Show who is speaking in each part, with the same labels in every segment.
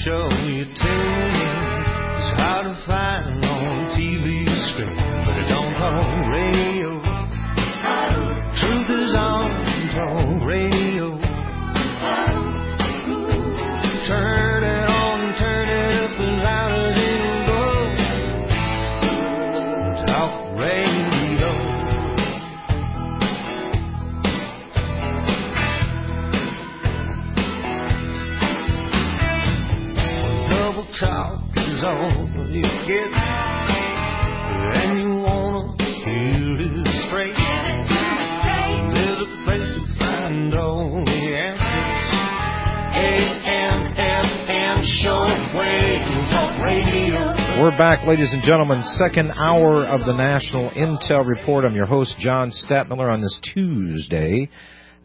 Speaker 1: show you tune in is hard to find on TV screen, but it don't talk radio. Truth is on talk radio. Turn it on, turn it up as loud as it goes. Talk radio. Double talk is all you get, and you wanna hear it straight. There's a place to find all the answers. AM/FM shortwave talk radio.
Speaker 2: We're back, ladies and gentlemen. Second hour of the National Intel Report. I'm your host, John Stadtmiller, on this Tuesday, the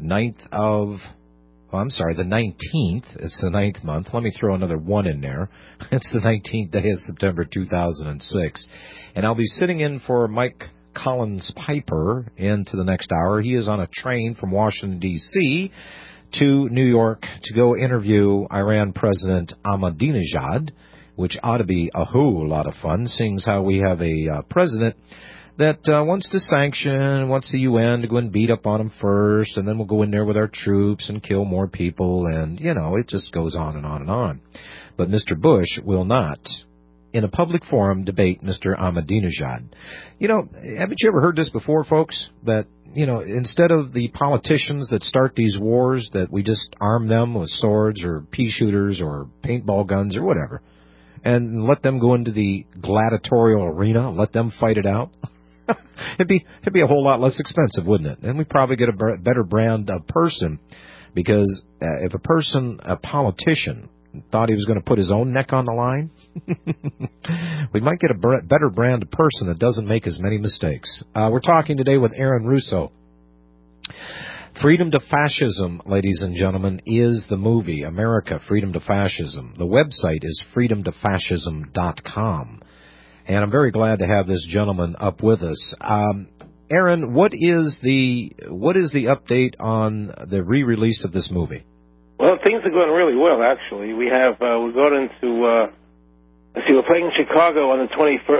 Speaker 2: 19th. It's the 9th month. Let me throw another one in there. It's the 19th day of September 2006. And I'll be sitting in for Mike Collins Piper into the next hour. He is on a train from Washington, D.C. to New York to go interview Iran President Ahmadinejad, which ought to be a whole lot of fun, seeing as how we have a president that wants to sanction, wants the UN to go and beat up on him first, and then we'll go in there with our troops and kill more people, and, you know, it just goes on and on and on. But Mr. Bush will not, in a public forum, debate Mr. Ahmadinejad. You know, haven't you ever heard this before, folks? That, you know, instead of the politicians that start these wars, that we just arm them with swords or pea shooters or paintball guns or whatever, and let them go into the gladiatorial arena, let them fight it out. It'd be a whole lot less expensive, wouldn't it? And we'd probably get a better brand of person, because if a politician, thought he was going to put his own neck on the line, we might get a better brand of person that doesn't make as many mistakes. We're talking today with Aaron Russo. Freedom to Fascism, ladies and gentlemen, is the movie. America, Freedom to Fascism. The website is freedomtofascism.com. And I'm very glad to have this gentleman up with us. Aaron, what is the update on the re-release of this movie?
Speaker 3: Well, things are going really well, actually. We're going into, we're playing in Chicago on the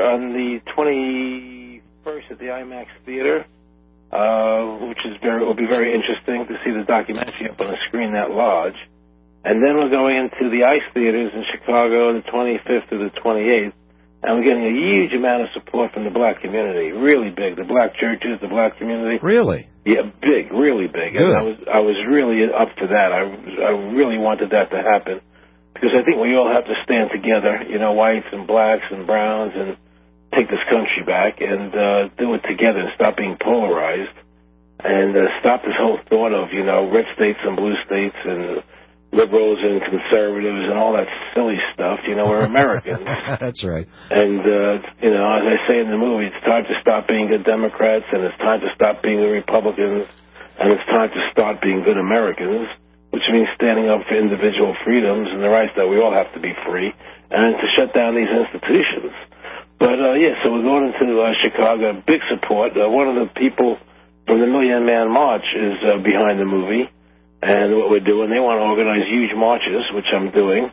Speaker 3: 21st at the IMAX Theater, which will be very interesting to see the documentary up on a screen that large. And then we're going into the ICE Theaters in Chicago on the 25th to the 28th. And we're getting a huge amount of support from the black community, really big. The black churches, the black community.
Speaker 2: Really?
Speaker 3: Yeah, big, really big.
Speaker 2: Good.
Speaker 3: And I was really up for that. I really wanted that to happen, because I think we all have to stand together, you know, whites and blacks and browns, and take this country back and do it together and stop being polarized, and stop this whole thought of, you know, red states and blue states and liberals and conservatives and all that silly stuff. You know, we're Americans.
Speaker 2: That's right.
Speaker 3: And, you know, as I say in the movie, it's time to stop being good Democrats, and it's time to stop being the Republicans, and it's time to start being good Americans, which means standing up for individual freedoms and the rights that we all have to be free, and to shut down these institutions. But, so we're going into Chicago, big support. One of the people from the Million Man March is behind the movie. And what we're doing, they want to organize huge marches, which I'm doing.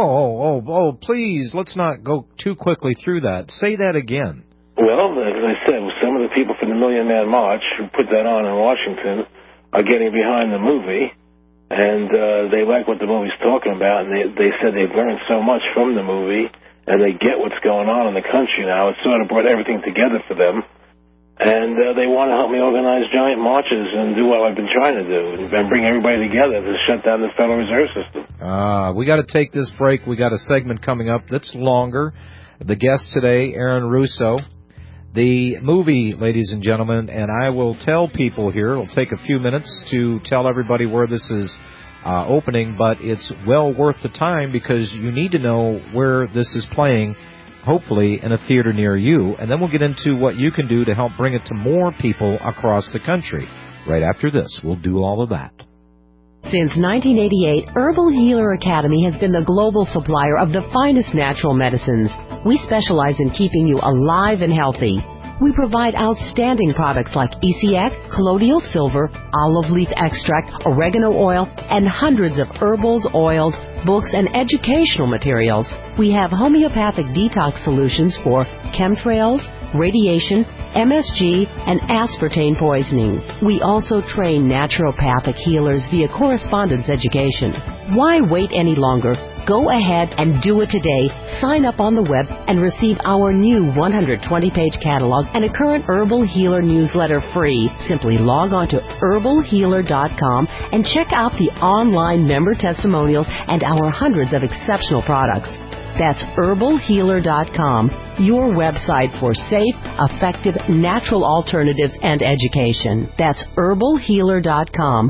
Speaker 2: Oh, please, let's not go too quickly through that. Say that again.
Speaker 3: Well, as I said, some of the people from the Million Man March who put that on in Washington are getting behind the movie, and they like what the movie's talking about, and they said they've learned so much from the movie, and they get what's going on in the country now. It sort of brought everything together for them. And they want to help me organize giant marches and do what I've been trying to do, and bring everybody together to shut down the Federal Reserve System.
Speaker 2: We got to take this break. We got a segment coming up that's longer. The guest today, Aaron Russo. The movie, ladies and gentlemen, and I will tell people here, it'll take a few minutes to tell everybody where this is opening, but it's well worth the time, because you need to know where this is playing, hopefully in a theater near you, and then we'll get into what you can do to help bring it to more people across the country. Right after this, we'll do all of that.
Speaker 4: Since 1988, Herbal Healer Academy has been the global supplier of the finest natural medicines. We specialize in keeping you alive and healthy. We provide outstanding products like ECX, colloidal silver, olive leaf extract, oregano oil, and hundreds of herbals, oils, books, and educational materials. We have homeopathic detox solutions for chemtrails, radiation, MSG, and aspartame poisoning. We also train naturopathic healers via correspondence education. Why wait any longer? Go ahead and do it today. Sign up on the web and receive our new 120-page catalog and a current Herbal Healer newsletter free. Simply log on to herbalhealer.com and check out the online member testimonials and our hundreds of exceptional products. That's herbalhealer.com, your website for safe, effective, natural alternatives and education. That's herbalhealer.com.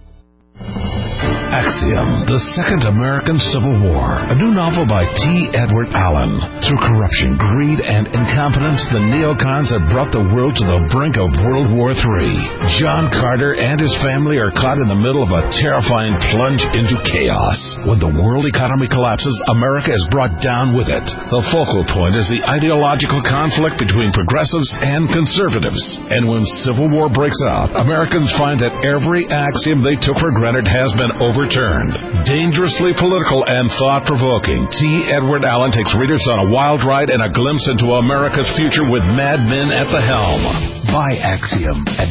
Speaker 5: Axiom, The Second American Civil War, a new novel by T. Edward Allen. Through corruption, greed, and incompetence, the neocons have brought the world to the brink of World War III. John Carter and his family are caught in the middle of a terrifying plunge into chaos. When the world economy collapses, America is brought down with it. The focal point is the ideological conflict between progressives and conservatives. And when civil war breaks out, Americans find that every axiom they took for granted has been overturned. Dangerously political and thought-provoking, T. Edward Allen takes readers on a wild ride and a glimpse into America's future with mad men at the helm.
Speaker 6: Buy Axiom at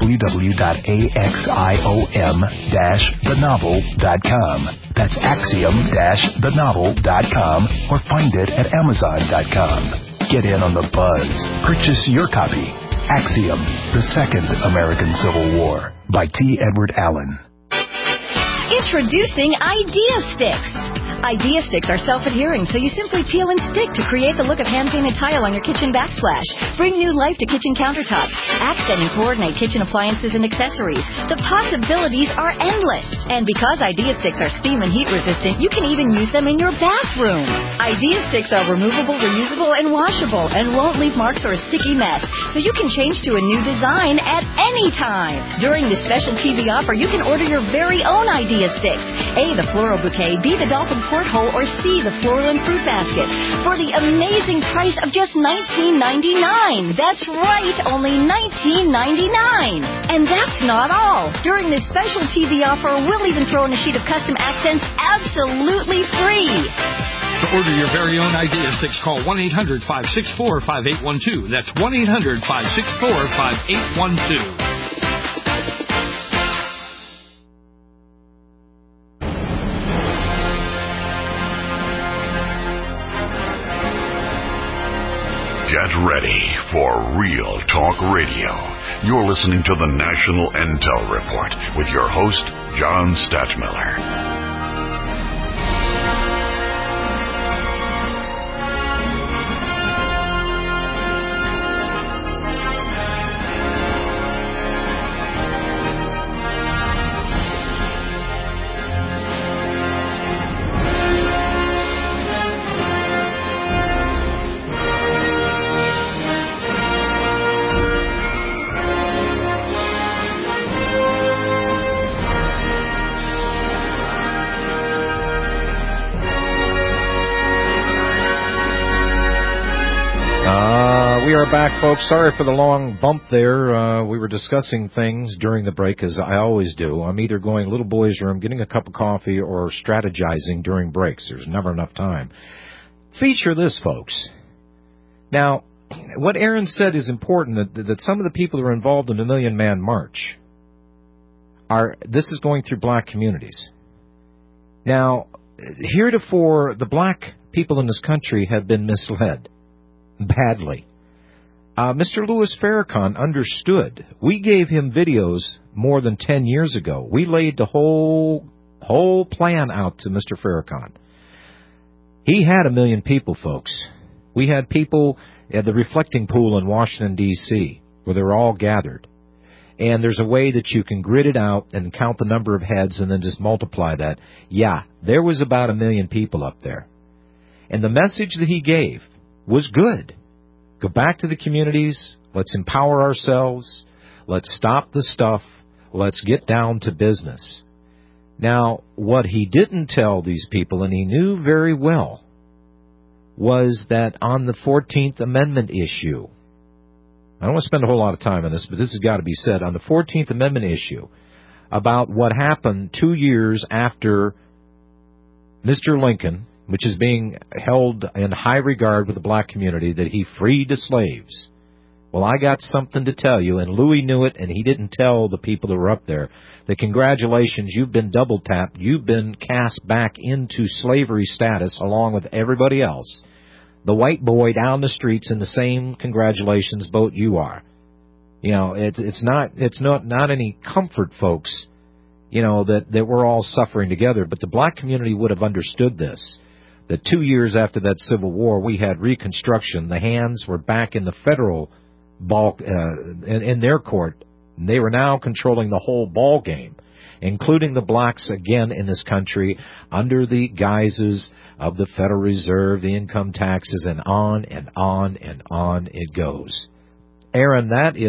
Speaker 6: www.axiom-thenovel.com. That's axiom-thenovel.com or find it at amazon.com. Get in on the buzz. Purchase your copy. Axiom, The Second American Civil War by T. Edward Allen.
Speaker 7: Introducing Idea Sticks. Idea Sticks are self-adhering, so you simply peel and stick to create the look of hand-painted tile on your kitchen backsplash. Bring new life to kitchen countertops. Accent and coordinate kitchen appliances and accessories. The possibilities are endless. And because Idea Sticks are steam and heat resistant, you can even use them in your bathroom. Idea Sticks are removable, reusable, and washable, and won't leave marks or a sticky mess, so you can change to a new design at any time. During this special TV offer, you can order your very own Idea Sticks. A, the floral bouquet, B, the dolphin porthole, or C, the floral and fruit basket, for the amazing price of just $19.99. That's right, only $19.99. And that's not all. During this special TV offer, we'll even throw in a sheet of custom accents absolutely free.
Speaker 8: To order your very own Idea Sticks, call 1-800-564-5812. That's 1-800-564-5812.
Speaker 9: Get ready for Real Talk Radio. You're listening to the National Intel Report with your host, John Stadtmiller.
Speaker 2: We are back, folks. Sorry for the long bump there. We were discussing things during the break, as I always do. I'm either going little boy's room, getting a cup of coffee, or strategizing during breaks. There's never enough time. Feature this, folks. Now, what Aaron said is important, that some of the people who are involved in the Million Man March this is going through black communities. Now, heretofore, the black people in this country have been misled badly. Mr. Louis Farrakhan understood. We gave him videos more than 10 years ago. We laid the whole plan out to Mr. Farrakhan. He had 1 million people, folks. We had people at the reflecting pool in Washington, D.C., where they were all gathered. And there's a way that you can grid it out and count the number of heads and then just multiply that. Yeah, there was about 1 million people up there. And the message that he gave was good. Go back to the communities. Let's empower ourselves. Let's stop the stuff. Let's get down to business. Now, what he didn't tell these people, and he knew very well, was that on the 14th Amendment issue, I don't want to spend a whole lot of time on this, but this has got to be said, on the 14th Amendment issue about what happened 2 years after Mr. Lincoln, which is being held in high regard with the black community, that he freed the slaves. Well, I got something to tell you, and Louis knew it, and he didn't tell the people that were up there, that congratulations, you've been double-tapped, you've been cast back into slavery status along with everybody else. The white boy down the streets in the same congratulations boat you are. You know, it's not any comfort, folks, you know, that we're all suffering together, but the black community would have understood this. That 2 years after that Civil War, we had Reconstruction. The hands were back in the federal ball, in their court. They were now controlling the whole ball game, including the blacks again in this country under the guises of the Federal Reserve, the income taxes, and on and on and on it goes. Aaron, that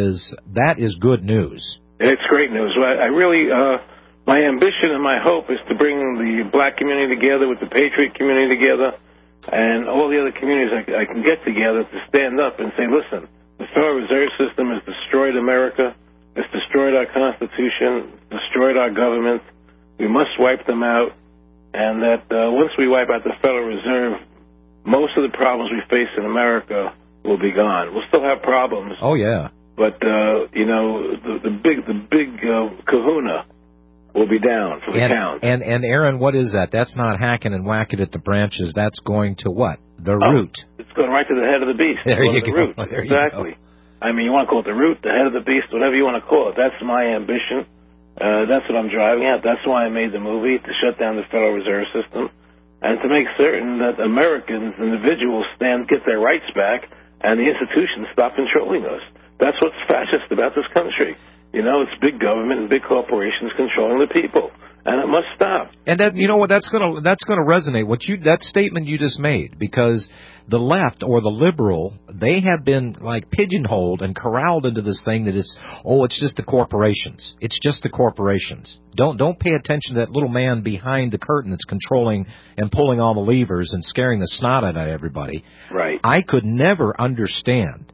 Speaker 2: is good news.
Speaker 3: It's great news. I really, my ambition and my hope is to bring the black community together with the patriot community together and all the other communities I can get together to stand up and say, listen, the Federal Reserve System has destroyed America. It's destroyed our Constitution, destroyed our government. We must wipe them out. And that once we wipe out the Federal Reserve, most of the problems we face in America will be gone. We'll still have problems.
Speaker 2: Oh, yeah.
Speaker 3: But, you know, the big kahuna will be down for the count.
Speaker 2: And Aaron, what is that? That's not hacking and whacking at the branches. That's going to what? The root.
Speaker 3: It's going right to the head of the beast.
Speaker 2: There you go.
Speaker 3: Root.
Speaker 2: There
Speaker 3: exactly.
Speaker 2: You go.
Speaker 3: I mean, you want to call it the root, the head of the beast, whatever you want to call it. That's my ambition. That's what I'm driving at. That's why I made the movie, to shut down the Federal Reserve System and to make certain that Americans, individuals, get their rights back and the institutions stop controlling us. That's what's fascist about this country. You know, it's big government and big corporations controlling the people, and it must stop.
Speaker 2: And that, you know what, that's going to resonate. That statement you just made, because the left or the liberal, they have been like pigeonholed and corralled into this thing that it's just the corporations. It's just the corporations. Don't pay attention to that little man behind the curtain that's controlling and pulling all the levers and scaring the snot out of everybody.
Speaker 3: Right.
Speaker 2: I could never understand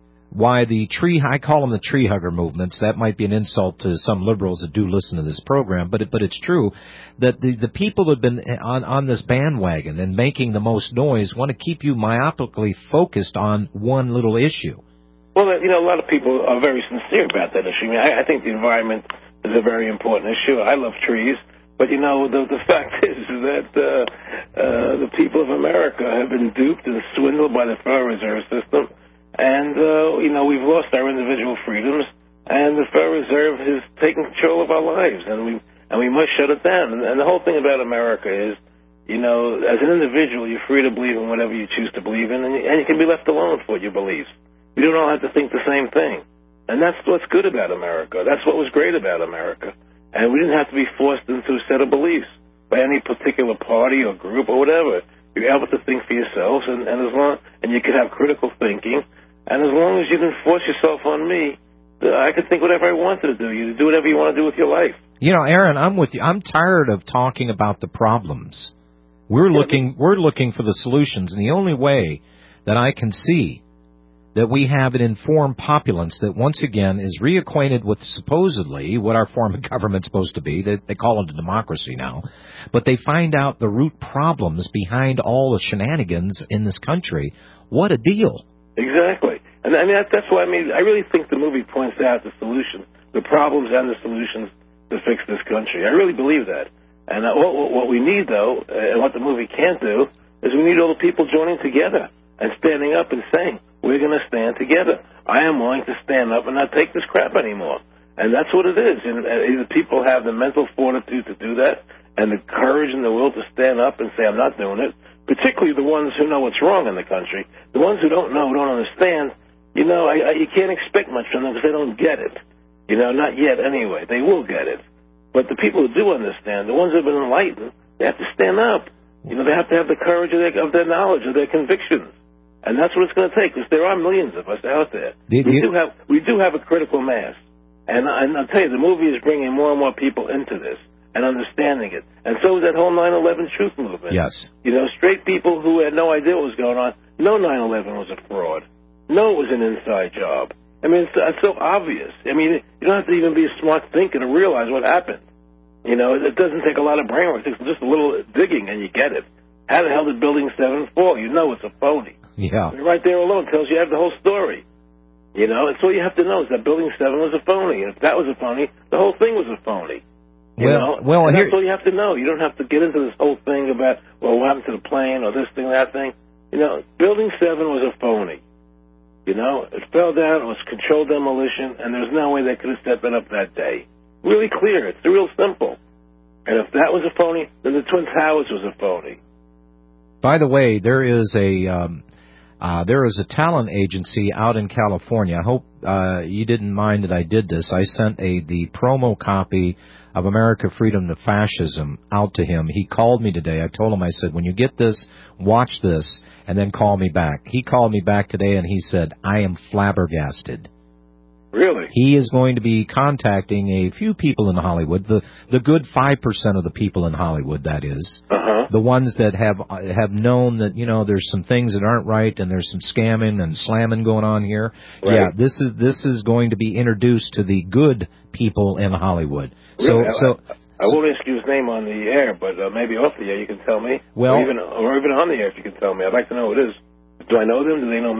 Speaker 2: why I call them the tree hugger movements. That might be an insult to some liberals that do listen to this program, but it's true that the people that have been on this bandwagon and making the most noise want to keep you myopically focused on one little issue.
Speaker 3: Well, you know, a lot of people are very sincere about that issue. I mean, I think the environment is a very important issue. I love trees. But, you know, the fact is that the people of America have been duped and swindled by the Federal Reserve System. And, you know, we've lost our individual freedoms, and the Federal Reserve has taken control of our lives, and we must shut it down. And the whole thing about America is, you know, as an individual, you're free to believe in whatever you choose to believe in, and you can be left alone for what you believe. You don't all have to think the same thing. And that's what's good about America. That's what was great about America. And we didn't have to be forced into a set of beliefs by any particular party or group or whatever. You're able to think for yourselves, and you can have critical thinking. And as long as you didn't force yourself on me, I could think whatever I wanted to do. You do whatever you want to do with your life.
Speaker 2: You know, Aaron, I'm with you. I'm tired of talking about the problems. We're looking for the solutions, and the only way that I can see that we have an informed populace that once again is reacquainted with supposedly what our form of government's supposed to be. They call it a democracy now, but they find out the root problems behind all the shenanigans in this country. What a deal!
Speaker 3: Exactly. And I mean, that's why I really think the movie points out the solution, the problems and the solutions to fix this country. I really believe that. And what we need, though, and what the movie can't do, is we need all the people joining together and standing up and saying, we're going to stand together. I am willing to stand up and not take this crap anymore. And that's what it is. And either people have the mental fortitude to do that and the courage and the will to stand up and say, I'm not doing it, particularly the ones who know what's wrong in the country. The ones who don't know, don't understand, you know, you can't expect much from them because they don't get it. You know, not yet anyway. They will get it. But the people who do understand, the ones who have been enlightened, they have to stand up. You know, they have to have the courage of their knowledge, of their convictions. And that's what it's going to take, because there are millions of us out there. We do have a critical mass. And I'll tell you, the movie is bringing more and more people into this and understanding it. And so is that whole 9/11 truth movement.
Speaker 2: Yes.
Speaker 3: You know, straight people who had no idea what was going on, no 9/11 was a fraud. No, it was an inside job. I mean, it's so obvious. I mean, you don't have to even be a smart thinker to realize what happened. You know, it doesn't take a lot of brain work. It takes just a little digging, and you get it. How the hell did Building 7 fall? You know it's a phony.
Speaker 2: Yeah.
Speaker 3: Right there alone tells you the whole story. You know, it's all you have to know is that Building 7 was a phony. And if that was a phony, the whole thing was a phony. That's all you have to know. You don't have to get into this whole thing about, well, what happened to the plane or this thing, that thing. You know, Building 7 was a phony. You know, it fell down, it was controlled demolition, and there's no way they could have set that up that day. Really clear. It's real simple. And if that was a phony, then the Twin Towers was a phony.
Speaker 2: By the way, there is a talent agency out in California. I hope you didn't mind that I did this. I sent the promo copy of America Freedom to Fascism out to him. He called me today. I told him, I said, when you get this, watch this, and then call me back. He called me back today, and he said, I am flabbergasted.
Speaker 3: Really?
Speaker 2: He is going to be contacting a few people in Hollywood, the good 5% of the people in Hollywood, that is.
Speaker 3: Uh-huh.
Speaker 2: The ones that have known that, you know, there's some things that aren't right and there's some scamming and slamming going on here.
Speaker 3: Right.
Speaker 2: Yeah, this is going to be introduced to the good people in Hollywood.
Speaker 3: Really? I won't ask you his name on the air, but maybe off the air you can tell me.
Speaker 2: Well,
Speaker 3: or even on the air if you can tell me. I'd like to know who it is. Do I know them? Do they know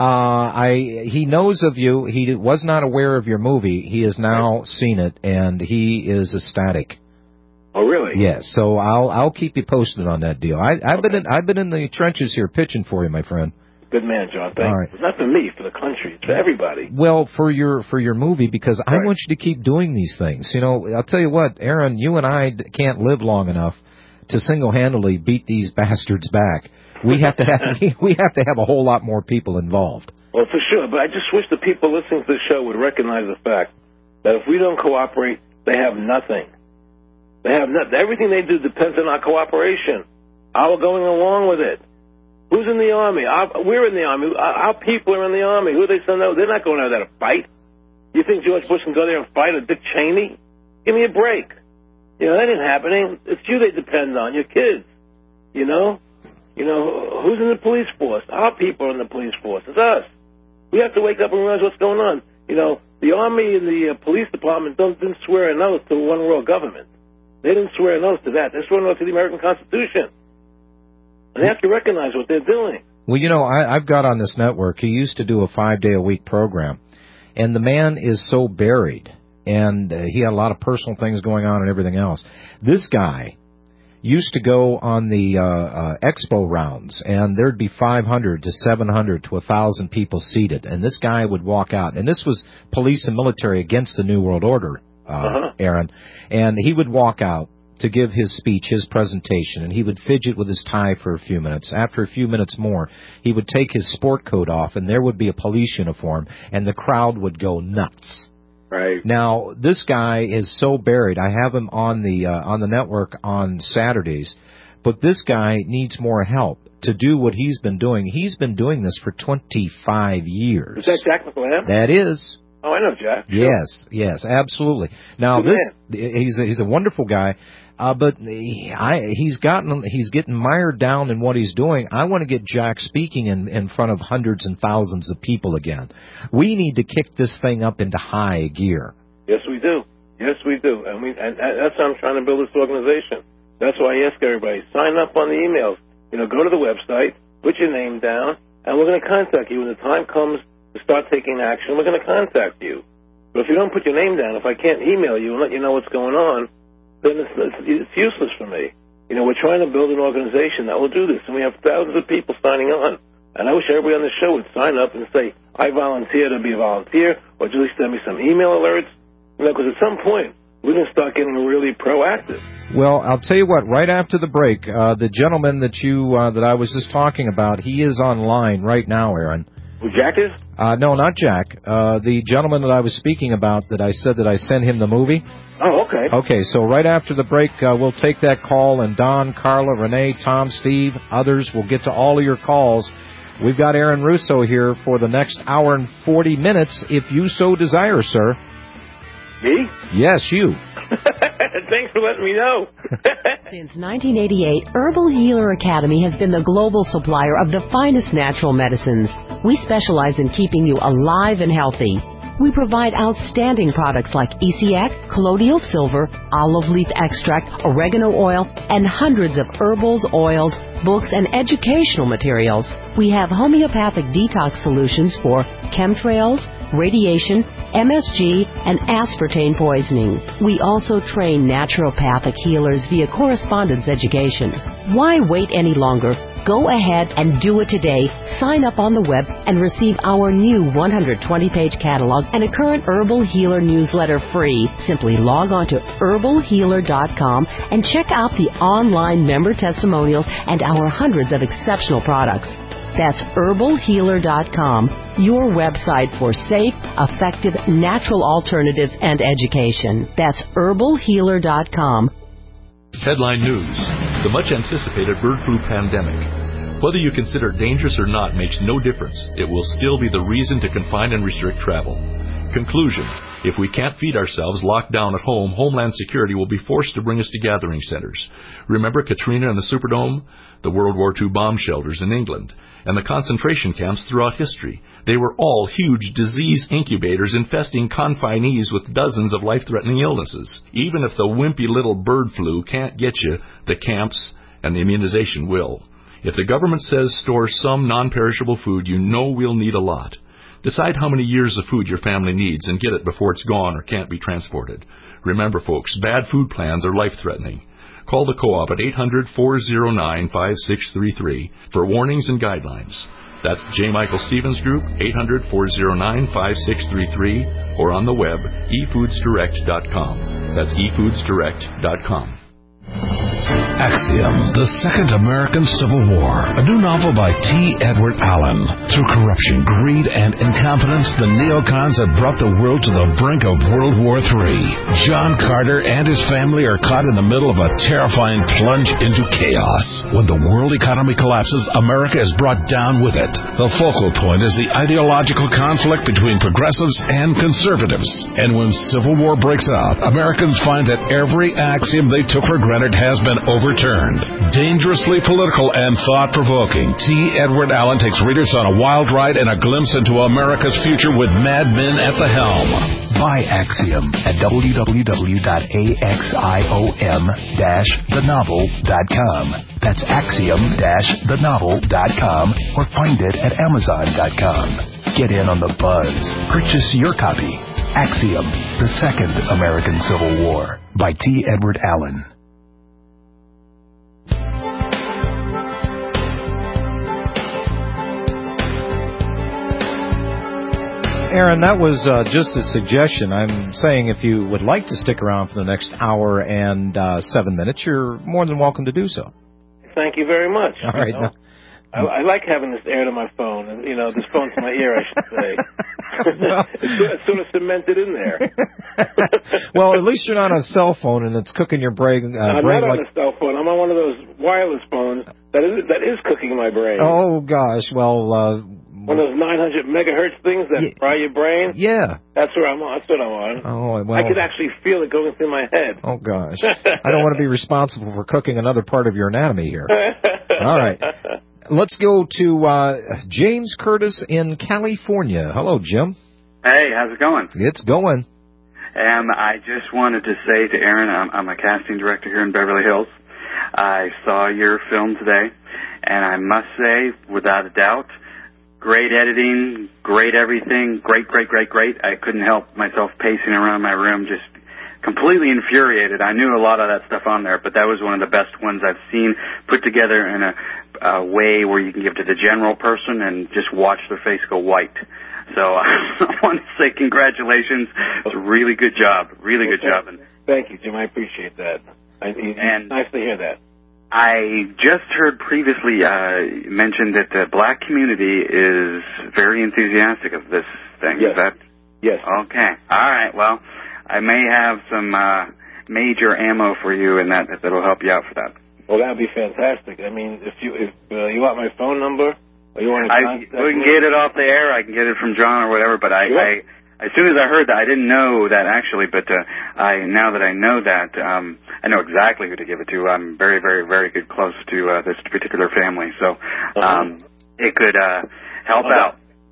Speaker 3: me?
Speaker 2: He knows of you. He was not aware of your movie. He has now seen it, and he is ecstatic.
Speaker 3: Oh, really?
Speaker 2: Yes. So I'll keep you posted on that deal. I've been in the trenches here pitching for you, my friend.
Speaker 3: Good man, John. Thank you.
Speaker 2: Right.
Speaker 3: It's not for me, for the country. It's for everybody.
Speaker 2: Well, for your movie, because I want you to keep doing these things. You know, I'll tell you what, Aaron, you and I can't live long enough to single-handedly beat these bastards back. We have to have a whole lot more people involved.
Speaker 3: Well, for sure, but I just wish the people listening to the show would recognize the fact that if we don't cooperate, they have nothing. They have nothing. Everything they do depends on our cooperation. Our going along with it. Who's in the Army? We're in the Army. Our people are in the Army. Who do they send out? They're not going out there to fight. You think George Bush can go there and fight a Dick Cheney? Give me a break. You know, that ain't happening. It's you they depend on, your kids. You know? You know, who's in the police force? Our people are in the police force. It's us. We have to wake up and realize what's going on. You know, the Army and the police department didn't swear an oath to one world government. They didn't swear an oath to that. They swore an oath to the American Constitution. And they have to recognize what they're doing.
Speaker 2: Well, you know, I've got on this network, he used to do a 5-day-a-week program, and the man is so buried, and he had a lot of personal things going on and everything else. This guy used to go on the expo rounds, and there'd be 500 to 700 to 1,000 people seated, and this guy would walk out, and this was police and military against the New World Order, Aaron, and he would walk out to give his speech, his presentation, and he would fidget with his tie for a few minutes. After a few minutes more, he would take his sport coat off, and there would be a police uniform, and the crowd would go nuts.
Speaker 3: Right.
Speaker 2: Now, this guy is so buried. I have him on the network on Saturdays, but this guy needs more help to do what he's been doing. He's been doing this for 25 years.
Speaker 3: Is that Jack McLean?
Speaker 2: That is.
Speaker 3: Oh, I know Jack. Sure.
Speaker 2: Yes, absolutely. Now, he's a wonderful guy, but he's getting mired down in what he's doing. I want to get Jack speaking in front of hundreds and thousands of people again. We need to kick this thing up into high gear.
Speaker 3: Yes, we do. Yes, we do. And that's how I'm trying to build this organization. That's why I ask everybody, sign up on the emails. You know, go to the website, put your name down, and we're going to contact you when the time comes to start taking action. We're going to contact you. But if you don't put your name down, if I can't email you and let you know what's going on, then it's useless for me. You know, we're trying to build an organization that will do this, and we have thousands of people signing on. And I wish everybody on the show would sign up and say, I volunteer to be a volunteer, or at least send me some email alerts. You know, because at some point, we're going to start getting really proactive.
Speaker 2: Well, I'll tell you what, right after the break, the gentleman that I was just talking about, he is online right now, Aaron.
Speaker 3: Who Jack is?
Speaker 2: No, not Jack. The gentleman that I was speaking about that I said that I sent him the movie.
Speaker 3: Oh, okay.
Speaker 2: Okay, so right after the break, we'll take that call, and Don, Carla, Renee, Tom, Steve, others will get to all of your calls. We've got Aaron Russo here for the next hour and 40 minutes, if you so desire, sir.
Speaker 3: Me?
Speaker 2: Yes, you.
Speaker 3: Thanks for letting me know.
Speaker 4: Since 1988, Herbal Healer Academy has been the global supplier of the finest natural medicines. We specialize in keeping you alive and healthy. We provide outstanding products like ECX, colloidal silver, olive leaf extract, oregano oil, and hundreds of herbals, oils, books, and educational materials. We have homeopathic detox solutions for chemtrails, radiation, MSG, and aspartame poisoning. We also train naturopathic healers via correspondence education. Why wait any longer? Go ahead and do it today. Sign up on the web and receive our new 120-page catalog and a current Herbal Healer newsletter free. Simply log on to herbalhealer.com and check out the online member testimonials and our hundreds of exceptional products. That's herbalhealer.com, your website for safe, effective, natural alternatives and education. That's herbalhealer.com.
Speaker 10: Headline News. The much-anticipated bird flu pandemic. Whether you consider it dangerous or not makes no difference. It will still be the reason to confine and restrict travel. Conclusion. If we can't feed ourselves locked down at home, Homeland Security will be forced to bring us to gathering centers. Remember Katrina and the Superdome? The World War II bomb shelters in England? And the concentration camps throughout history. They were all huge disease incubators infesting confinees with dozens of life-threatening illnesses. Even if the wimpy little bird flu can't get you, the camps and the immunization will. If the government says store some non-perishable food, you know we'll need a lot. Decide how many years of food your family needs and get it before it's gone or can't be transported. Remember, folks, bad food plans are life-threatening. Call the Co-op at 800-409-5633 for warnings and guidelines. That's J. Michael Stevens Group, 800-409-5633, or on the web, efoodsdirect.com. That's efoodsdirect.com.
Speaker 5: Axiom, The Second American Civil War, a new novel by T. Edward Allen. Through corruption, greed, and incompetence, the neocons have brought the world to the brink of World War III. John Carter and his family are caught in the middle of a terrifying plunge into chaos. When the world economy collapses, America is brought down with it. The focal point is the ideological conflict between progressives and conservatives. And when civil war breaks out, Americans find that every axiom they took for granted has been overturned. Dangerously political and thought-provoking, T. Edward Allen takes readers on a wild ride and a glimpse into America's future with Mad Men at the helm.
Speaker 6: Buy Axiom at www.axiom-thenovel.com. That's axiom-thenovel.com or find it at amazon.com. Get in on the buzz. Purchase your copy. Axiom, The Second American Civil War by T. Edward Allen.
Speaker 2: Aaron, that was just a suggestion. I'm saying if you would like to stick around for the next hour and 7 minutes, you're more than welcome to do so.
Speaker 3: Thank you very much.
Speaker 2: All right.
Speaker 3: I like having this air to my phone, and this phone's to my ear, I should say. It's sort of cemented in there.
Speaker 2: Well, at least you're not on a cell phone, and it's cooking your brain.
Speaker 3: I'm not on a cell phone. I'm on one of those wireless phones that is cooking my brain.
Speaker 2: Oh gosh, well.
Speaker 3: One of those 900 megahertz things that fry your brain?
Speaker 2: Yeah.
Speaker 3: That's what I'm on.
Speaker 2: Oh, well.
Speaker 3: I could actually feel it going through my head.
Speaker 2: Oh, gosh. I don't want to be responsible for cooking another part of your anatomy here. All right. Let's go to James Curtis in California. Hello, Jim.
Speaker 11: Hey, how's it going?
Speaker 2: It's going.
Speaker 11: I just wanted to say to Aaron, I'm a casting director here in Beverly Hills. I saw your film today, and I must say, without a doubt, great editing, great everything, great. I couldn't help myself pacing around my room, just completely infuriated. I knew a lot of that stuff on there, but that was one of the best ones I've seen put together in a way where you can give to the general person and just watch their face go white. So I want to say congratulations. It's a really good job, good job.
Speaker 3: Thank you, Jim. I appreciate that. And nice to hear that.
Speaker 11: I just heard previously mentioned that the black community is very enthusiastic of this thing.
Speaker 3: Yes.
Speaker 11: Is that?
Speaker 3: Yes.
Speaker 11: Okay. All right. Well, I may have some major ammo for you, and that'll help you out for that.
Speaker 3: Well, that'd be fantastic. I mean, if you want my phone number, or you want to contact me,
Speaker 11: we can get it off the air. I can get it from John or whatever. But as soon as I heard that, I didn't know that actually, but now that I know that, I know exactly who to give it to. I'm very, very, very close to this particular family, so it could help out.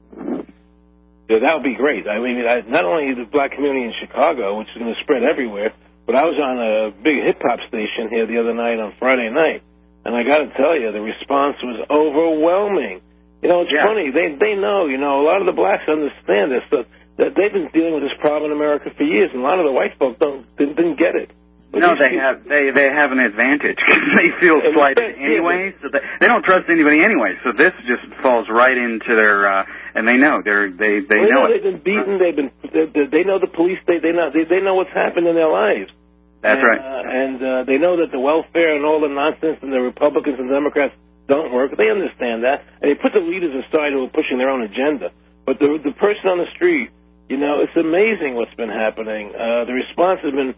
Speaker 3: that would be great. I mean, not only the black community in Chicago, which is going to spread everywhere, but I was on a big hip-hop station here the other night on Friday night, and I got to tell you, the response was overwhelming. You know, it's funny. They know, you know, a lot of the blacks understand this, that they've been dealing with this problem in America for years, and a lot of the white folk didn't get it.
Speaker 11: No, they have an advantage because they feel slighted anyway. So they don't trust anybody anyway. So this just falls right into their and they know they know it.
Speaker 3: They've been beaten. They know the police. They know what's happened in their lives.
Speaker 11: That's right.
Speaker 3: And they know that the welfare and all the nonsense and the Republicans and Democrats don't work. They understand that, and they put the leaders aside who are pushing their own agenda. But the person on the street, you know, it's amazing what's been happening. The response has been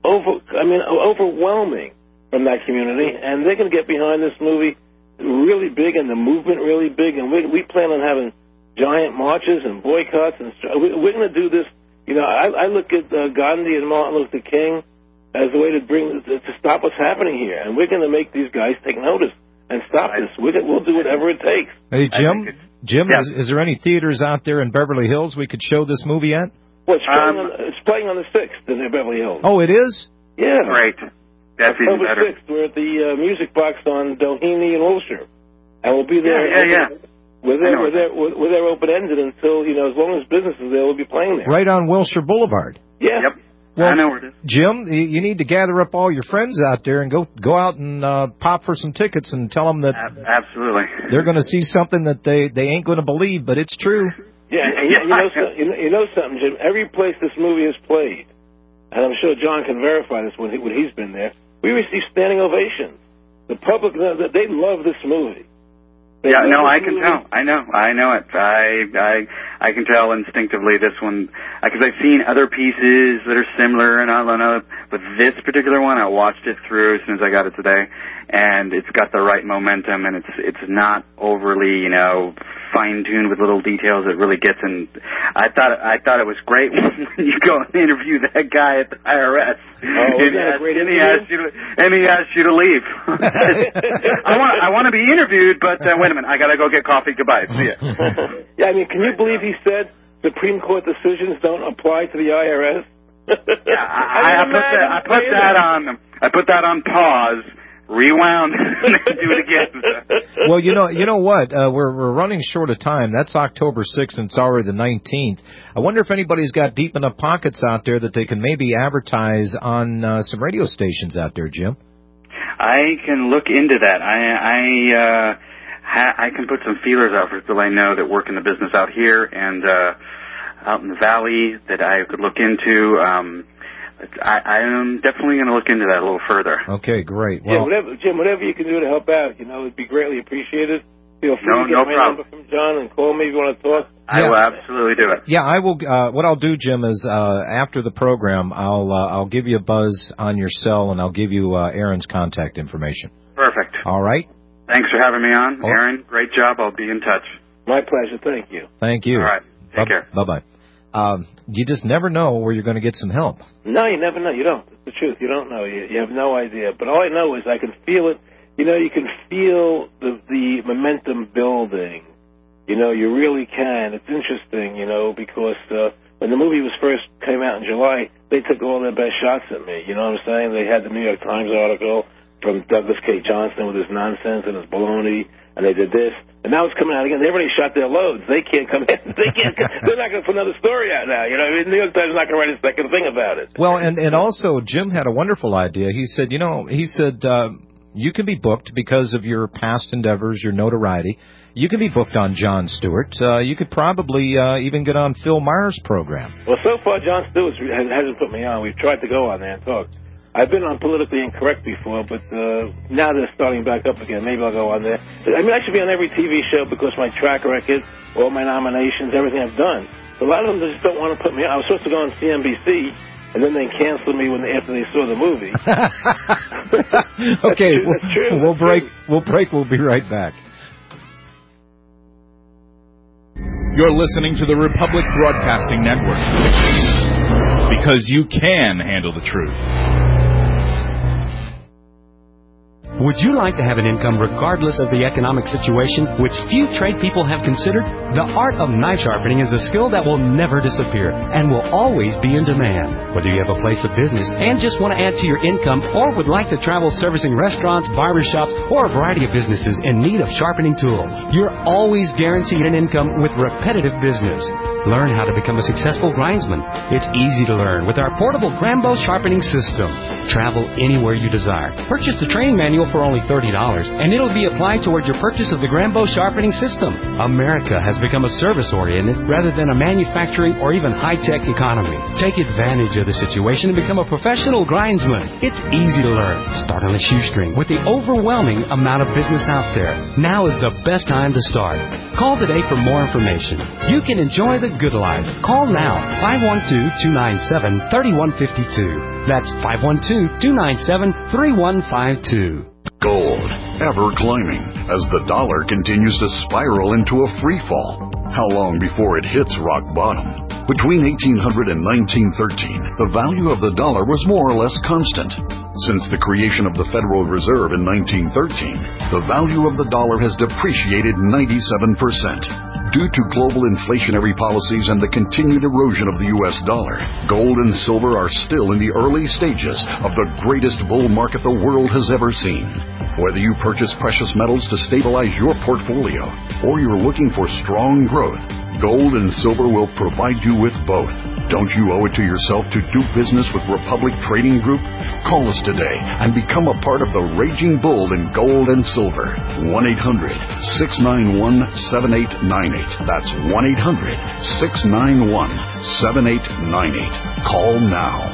Speaker 3: overwhelming from that community, and they're going to get behind this movie really big and the movement really big, and we plan on having giant marches and boycotts, and we're going to do this. You know, I look at Gandhi and Martin Luther King as a way to stop what's happening here, and we're going to make these guys take notice and stop this. We'll do whatever it takes.
Speaker 2: Hey, Jim, is there any theaters out there in Beverly Hills we could show this movie at?
Speaker 3: Well, it's playing on the 6th in Beverly Hills.
Speaker 2: Oh, it is?
Speaker 3: Yeah.
Speaker 11: Great. That's even better.
Speaker 3: October 6th, we're at the Music Box on Doheny and Wilshire. And we'll be there. We're there open-ended until, you know, as long as business is there, we'll be playing there.
Speaker 2: Right on Wilshire Boulevard.
Speaker 3: Yeah.
Speaker 11: Yep.
Speaker 2: Well,
Speaker 11: I know where it is.
Speaker 2: Jim, you need to gather up all your friends out there and go out and pop for some tickets and tell them that
Speaker 11: absolutely
Speaker 2: they're going to see something that they ain't going to believe, but it's true.
Speaker 3: Yeah, you know something, Jim. Every place this movie is played, and I'm sure John can verify this when he's been there, we receive standing ovations. The public, they love this movie.
Speaker 11: I can tell. I know it. I can tell instinctively this one, because I've seen other pieces that are similar, and I don't know, but this particular one, I watched it through as soon as I got it today, and it's got the right momentum, and it's not overly, you know, fine-tuned with little details. It really gets in. I thought it was great when you go and interview that guy at the IRS.
Speaker 3: Oh,
Speaker 11: and he asked you to leave. I want to be interviewed, but wait a minute, I got to go get coffee. Goodbye. See ya.
Speaker 3: Yeah, I mean, can you believe he said Supreme Court decisions don't apply to the IRS?
Speaker 11: I put that on pause. Rewound and then do it again.
Speaker 2: Well, you know what? We're running short of time. That's October 6th, and it's already the 19th. I wonder if anybody's got deep enough pockets out there that they can maybe advertise on some radio stations out there, Jim.
Speaker 11: I can look into that. I can put some feelers out for people I know that work in the business out here and out in the valley that I could look into. I am definitely going to look into that a little further.
Speaker 2: Okay, great. Well,
Speaker 3: Jim, whatever you can do to help out, you know, it'd be greatly appreciated. Feel free to get my number from John and call me if you want to talk.
Speaker 11: I will absolutely do it.
Speaker 2: Yeah, I will. What I'll do, Jim, is after the program, I'll give you a buzz on your cell, and I'll give you Aaron's contact information.
Speaker 11: Perfect.
Speaker 2: All right.
Speaker 11: Thanks for having me on, Aaron. Great job. I'll be in touch.
Speaker 3: My pleasure. Thank you.
Speaker 2: Thank you.
Speaker 11: All right. Take care.
Speaker 2: Bye-bye. You just never know where you're going to get some help.
Speaker 3: No, you never know. You don't. It's the truth. You don't know. You have no idea. But all I know is I can feel it. You know, you can feel the momentum building. You know, you really can. It's interesting, you know, because when the movie first came out in July, they took all their best shots at me. You know what I'm saying? They had the New York Times article from Douglas K. Johnson with his nonsense and his baloney, and they did this. And now it's coming out again. They already shot their loads. They can't come in. They're not going to put another story out now. You know, the New York Times is not going to write a second thing about it.
Speaker 2: Well, and also Jim had a wonderful idea. He said, you can be booked because of your past endeavors, your notoriety. You can be booked on Jon Stewart. You could probably even get on Phil Myers' program.
Speaker 3: Well, so far Jon Stewart hasn't put me on. We've tried to go on there and talk. I've been on Politically Incorrect before, but now they're starting back up again. Maybe I'll go on there. I mean, I should be on every TV show because my track record, all my nominations, everything I've done. But a lot of them just don't want to put me on. I was supposed to go on CNBC, and then they canceled me after they saw the movie.
Speaker 2: Okay,
Speaker 3: that's true.
Speaker 2: We'll break. We'll be right back.
Speaker 12: You're listening to the Republic Broadcasting Network, because you can handle the truth.
Speaker 13: Would you like to have an income regardless of the economic situation, which few trade people have considered? The art of knife sharpening is a skill that will never disappear and will always be in demand. Whether you have a place of business and just want to add to your income, or would like to travel servicing restaurants, barbershops, or a variety of businesses in need of sharpening tools, you're always guaranteed an income with repetitive business. Learn how to become a successful grindsman. It's easy to learn with our portable Grambo sharpening system. Travel anywhere you desire. Purchase the training manual for only $30, and it'll be applied toward your purchase of the Grambo sharpening system. America has become a service-oriented rather than a manufacturing or even high-tech economy. Take advantage of the situation and become a professional grindsman. It's easy to learn. Start on a shoestring with the overwhelming amount of business out there. Now is the best time to start. Call today for more information. You can enjoy the good life. Call now, 512-297-3152. That's 512-297-3152.
Speaker 9: Gold, ever climbing as the dollar continues to spiral into a free fall. How long before it hits rock bottom? Between 1800 and 1913, the value of the dollar was more or less constant. Since the creation of the Federal Reserve in 1913, the value of the dollar has depreciated 97%. Due to global inflationary policies and the continued erosion of the U.S. dollar, gold and silver are still in the early stages of the greatest bull market the world has ever seen. Whether you purchase precious metals to stabilize your portfolio or you're looking for strong growth, gold and silver will provide you with both. Don't you owe it to yourself to do business with Republic Trading Group? Call us today and become a part of the raging bull in gold and silver. 1-800-691-7898. That's 1-800-691-7898. Call now.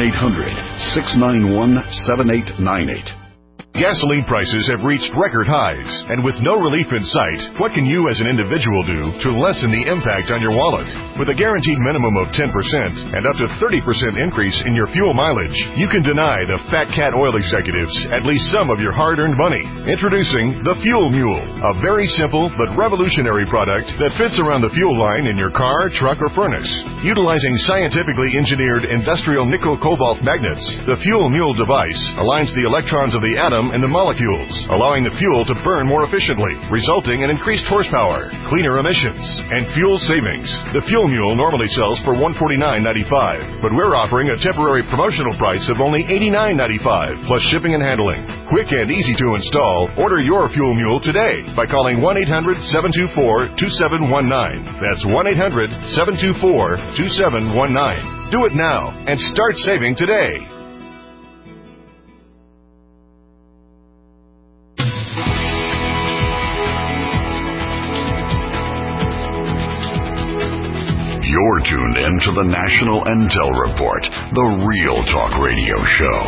Speaker 9: 1-800-691-7898.
Speaker 14: Gasoline prices have reached record highs, and with no relief in sight, what can you as an individual do to lessen the impact on your wallet? With a guaranteed minimum of 10% and up to 30% increase in your fuel mileage, you can deny the Fat Cat oil executives at least some of your hard-earned money. Introducing the Fuel Mule, a very simple but revolutionary product that fits around the fuel line in your car, truck, or furnace. Utilizing scientifically engineered industrial nickel-cobalt magnets, the Fuel Mule device aligns the electrons of the atom and the molecules, allowing the fuel to burn more efficiently, resulting in increased horsepower, cleaner emissions, and fuel savings. The Fuel Mule normally sells for $149.95, but we're offering a temporary promotional price of only $89.95, plus shipping and handling. Quick and easy to install. Order your Fuel Mule today by calling 1-800-724-2719. That's 1-800-724-2719. Do it now and start saving today.
Speaker 9: You're tuned in to the National Intel Report, the Real Talk Radio Show.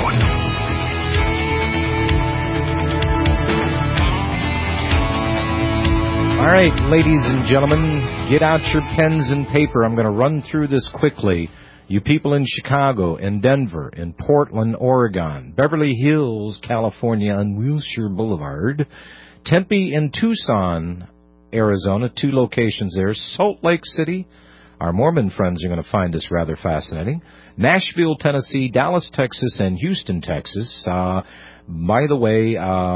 Speaker 2: All right, ladies and gentlemen, get out your pens and paper. I'm going to run through this quickly. You people in Chicago, in Denver, in Portland, Oregon, Beverly Hills, California, on Wilshire Boulevard, Tempe and Tucson, Arizona, 2 locations there, Salt Lake City. Our Mormon friends are going to find this rather fascinating. Nashville, Tennessee, Dallas, Texas, and Houston, Texas. By the way,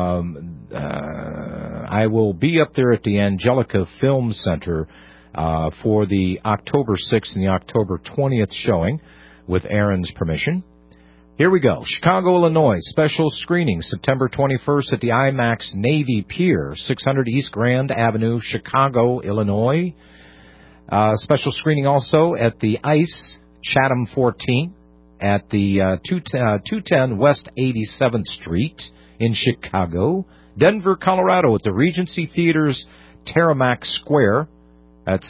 Speaker 2: I will be up there at the Angelica Film Center for the October 6th and the October 20th showing, with Aaron's permission. Here we go. Chicago, Illinois, special screening September 21st at the IMAX Navy Pier, 600 East Grand Avenue, Chicago, Illinois. Special screening also at the ICE, Chatham 14, at the 210 West 87th Street in Chicago. Denver, Colorado, at the Regency Theater's Tarmac Square. That's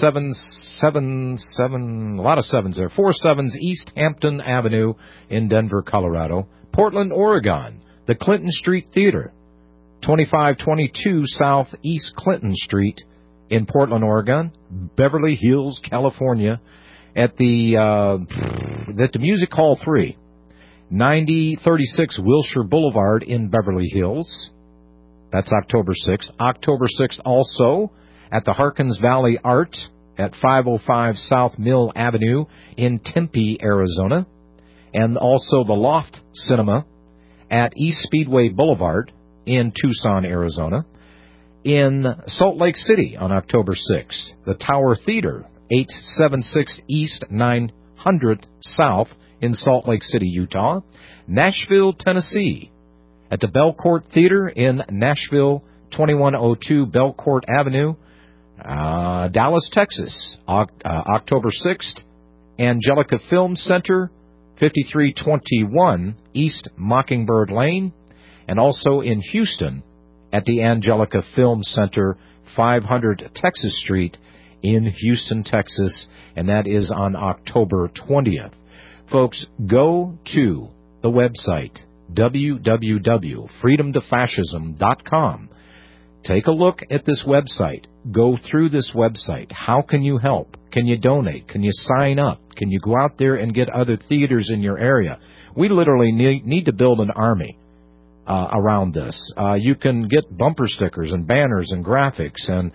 Speaker 2: 7777, a lot of sevens there, 47 East Hampton Avenue in Denver, Colorado. Portland, Oregon, the Clinton Street Theater, 2522 South East Clinton Street in Portland, Oregon. Beverly Hills, California, at the Music Hall 3, 9036 Wilshire Boulevard in Beverly Hills. That's October 6th. October 6th also at the Harkins Valley Art at 505 South Mill Avenue in Tempe, Arizona. And also the Loft Cinema at East Speedway Boulevard, in Tucson, Arizona. In Salt Lake City on October 6th, the Tower Theater, 876 East 900 South in Salt Lake City, Utah. Nashville, Tennessee, at the Belcourt Theater in Nashville, 2102 Belcourt Avenue. Dallas, Texas, October 6th, Angelica Film Center, 5321 East Mockingbird Lane, and also in Houston at the Angelica Film Center, 500 Texas Street in Houston, Texas, and that is on October 20th. Folks, go to the website, www.freedomtofascism.com. Take a look at this website. Go through this website. How can you help? Can you donate? Can you sign up? Can you go out there and get other theaters in your area? We literally need to build an army around this. You can get bumper stickers and banners and graphics and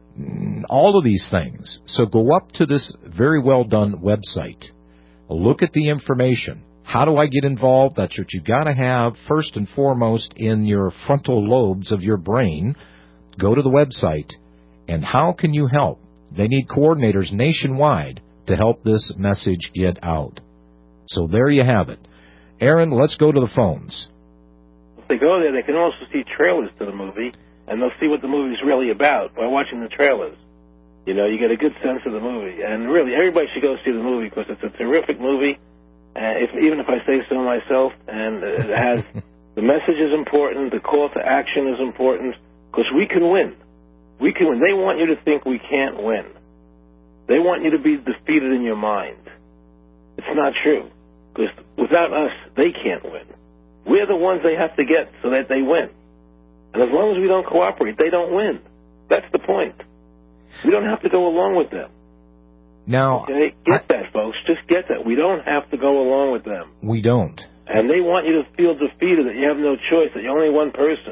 Speaker 2: all of these things. So go up to this very well done website. Look at the information. How do I get involved? That's what you got to have first and foremost in your frontal lobes of your brain. Go to the website. And how can you help? They need coordinators nationwide to help this message get out. So there you have it. Aaron, let's go to the phones.
Speaker 3: If they go there, they can also see trailers to the movie, and they'll see what the movie's really about by watching the trailers. You know, you get a good sense of the movie. And really, everybody should go see the movie because it's a terrific movie. Even if I say so myself, and it has the message is important, the call to action is important, because we can win. We can win. They want you to think we can't win. They want you to be defeated in your mind. It's not true, because without us, they can't win. We're the ones they have to get so that they win. And as long as we don't cooperate, they don't win. That's the point. We don't have to go along with them.
Speaker 2: Now,
Speaker 3: okay? Get that, folks. Just get that. We don't have to go along with them.
Speaker 2: We don't.
Speaker 3: And they want you to feel defeated, that you have no choice, that you're only one person.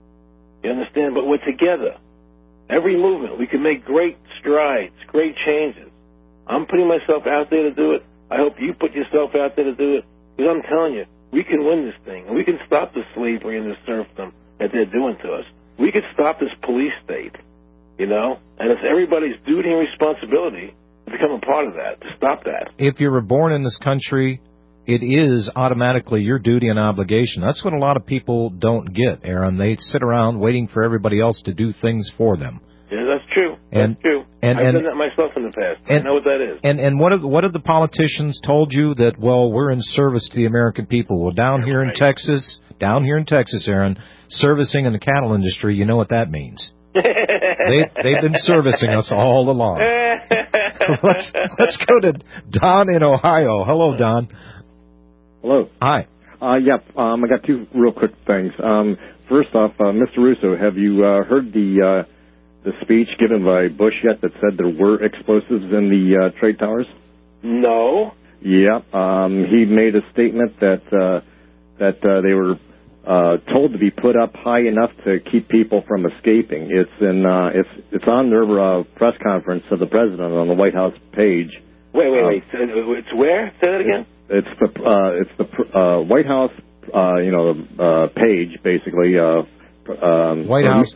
Speaker 3: You understand? But we're together. Every movement, we can make great strides, great changes. I'm putting myself out there to do it. I hope you put yourself out there to do it. Because I'm telling you, we can win this thing. And we can stop the slavery and the serfdom that they're doing to us. We could stop this police state, you know? And it's everybody's duty and responsibility to become a part of that, to stop that.
Speaker 2: If you were born in this country, it is automatically your duty and obligation. That's what a lot of people don't get, Aaron. They sit around waiting for everybody else to do things for them.
Speaker 3: Yeah, that's true. That's true. I've done that myself in the past. I know what that is.
Speaker 2: And what have the politicians told you? That, well, we're in service to the American people. Well, down here in Texas, Aaron, servicing in the cattle industry, you know what that means. They've been servicing us all along. Let's go to Don in Ohio. Hello, Don.
Speaker 15: Hello.
Speaker 2: Hi.
Speaker 15: I got two real quick things. First off, Mr. Russo, have you heard the speech given by Bush yet that said there were explosives in the trade towers?
Speaker 3: No.
Speaker 15: Yeah. He made a statement that they were told to be put up high enough to keep people from escaping. It's it's on their press conference of the president on the White House page.
Speaker 3: Wait. It's where? Say that again.
Speaker 15: It's the White House page basically.
Speaker 2: White House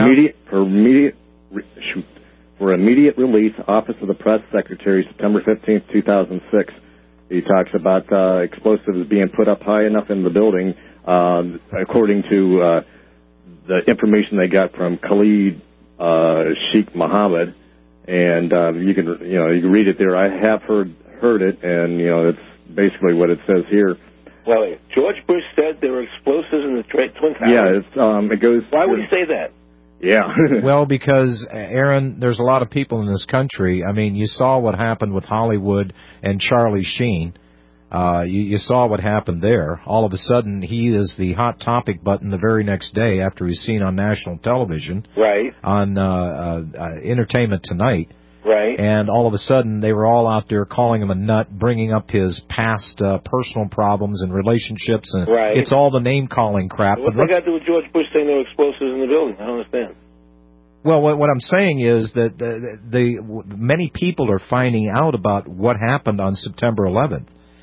Speaker 15: for immediate release, Office of the Press Secretary, September 15th, 2006. He talks about explosives being put up high enough in the building. According to the information they got from Khalid Sheikh Mohammed, and you can read it there. I have heard it, and it's basically what it says here.
Speaker 3: Well, George Bush said there were explosives in the Twin Towers.
Speaker 15: Yeah, it goes.
Speaker 3: Why would he say that?
Speaker 15: Yeah.
Speaker 2: Well, because, Aaron, there's a lot of people in this country. I mean, you saw what happened with Hollywood and Charlie Sheen. You saw what happened there. All of a sudden, he is the hot topic button the very next day after he's seen on national television.
Speaker 3: Right.
Speaker 2: On Entertainment Tonight.
Speaker 3: Right.
Speaker 2: And all of a sudden, they were all out there calling him a nut, bringing up his past personal problems and relationships. And
Speaker 3: right.
Speaker 2: It's all the name-calling crap.
Speaker 3: What's that got to do with George Bush saying there were explosives in the building? I don't understand.
Speaker 2: Well, what I'm saying is that many people are finding out about what happened on September 11th.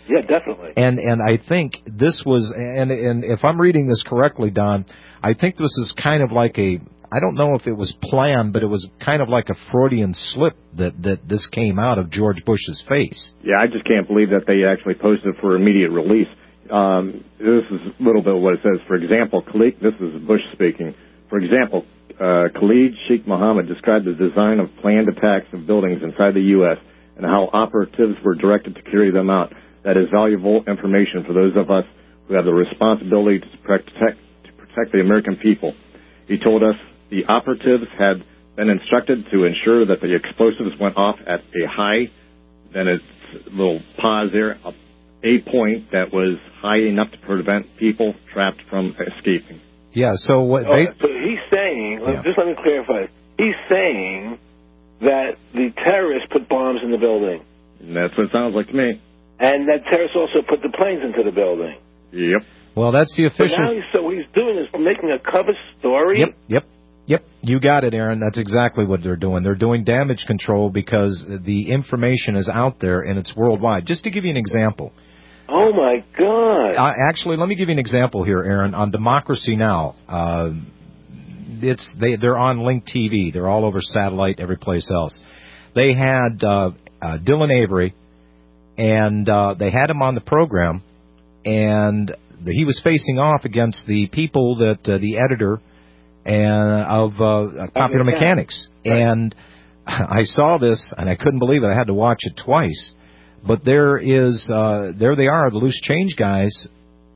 Speaker 3: Yeah, definitely.
Speaker 2: And I think this was, and if I'm reading this correctly, Don, I think this is kind of like I don't know if it was planned, but it was kind of like a Freudian slip that this came out of George Bush's face.
Speaker 15: Yeah, I just can't believe that they actually posted it for immediate release. This is a little bit of what it says. For example, this is Bush speaking. For example, Khalid Sheikh Mohammed described the design of planned attacks of buildings inside the U.S. and how operatives were directed to carry them out. That is valuable information for those of us who have the responsibility to protect the American people. He told us the operatives had been instructed to ensure that the explosives went off at a high, then a little pause there, a point that was high enough to prevent people trapped from escaping.
Speaker 2: Yeah, so what
Speaker 3: so he's saying, just let me clarify, he's saying that the terrorists put bombs in the building.
Speaker 15: And that's what it sounds like to me.
Speaker 3: And that terrorists also put the planes into the building.
Speaker 15: Yep.
Speaker 2: Well, that's the official.
Speaker 3: So now what he's doing is making a cover story.
Speaker 2: Yep. You got it, Aaron. That's exactly what they're doing. They're doing damage control because the information is out there and it's worldwide. Just to give you an example.
Speaker 3: Oh, my God.
Speaker 2: Actually, let me give you an example here, Aaron. On Democracy Now!, they're on Link TV. They're all over satellite, every place else. They had Dylan Avery, and they had him on the program, and he was facing off against the people that the editor of Popular Mechanics. Right. And I saw this, and I couldn't believe it. I had to watch it twice. But there they are, the Loose Change guys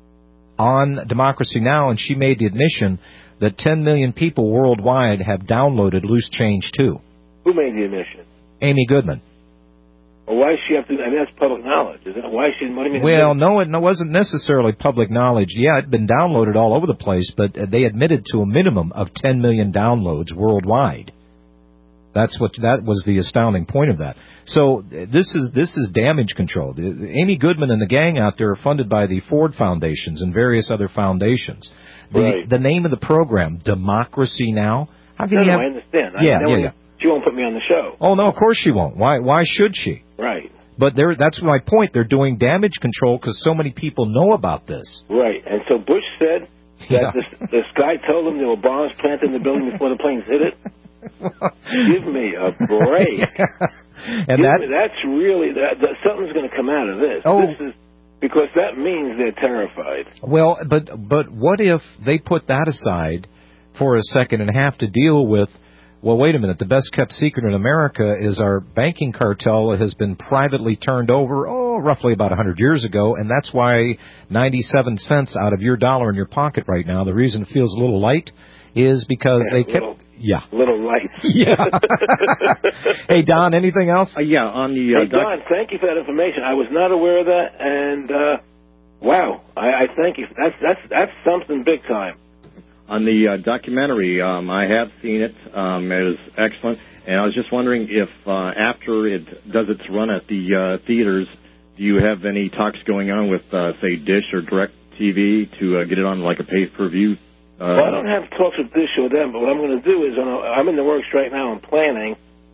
Speaker 2: on Democracy Now!, and she made the admission that 10 million people worldwide have downloaded Loose Change too.
Speaker 3: Who made the admission?
Speaker 2: Amy Goodman.
Speaker 3: Well, why does she have to? I mean, that's public knowledge, isn't it? Why should? What do you mean?
Speaker 2: Well, no, it wasn't necessarily public knowledge. Yeah, it'd been downloaded all over the place, but they admitted to a minimum of 10 million downloads worldwide. That was the astounding point of that. So this is damage control. Amy Goodman and the gang out there are funded by the Ford Foundations and various other foundations. The name of the program, Democracy Now! How can you have...
Speaker 3: I understand.
Speaker 2: Yeah.
Speaker 3: She won't put me on the show.
Speaker 2: Oh, no, of course she won't. Why should she?
Speaker 3: Right.
Speaker 2: But that's my point. They're doing damage control because so many people know about this.
Speaker 3: Right. And so Bush said that this guy told him there were bombs planted in the building before the planes hit it. Give me a break.
Speaker 2: And
Speaker 3: that's really something's going to come out of this.
Speaker 2: Oh.
Speaker 3: This is because that means they're terrified.
Speaker 2: Well, but what if they put that aside for a second and have to deal with? Well, wait a minute. The best kept secret in America is our banking cartel has been privately turned over, roughly about 100 years ago, and that's why 97 cents out of your dollar in your pocket right now, the reason it feels a little light is because they kept...
Speaker 3: Little light.
Speaker 2: Yeah. Hey, Don, anything else?
Speaker 15: On the...
Speaker 3: Hey, Don, thank you for that information. I was not aware of that, and, wow, I thank you. That's something big time.
Speaker 15: On the documentary, I have seen it. It was excellent. And I was just wondering if after it does its run at the theaters, do you have any talks going on with, say, Dish or DirecTV to get it on like a pay-per-view?
Speaker 3: Well, I don't have talks with Dish or them, but what I'm going to do is I'm in the works right now. I'm planning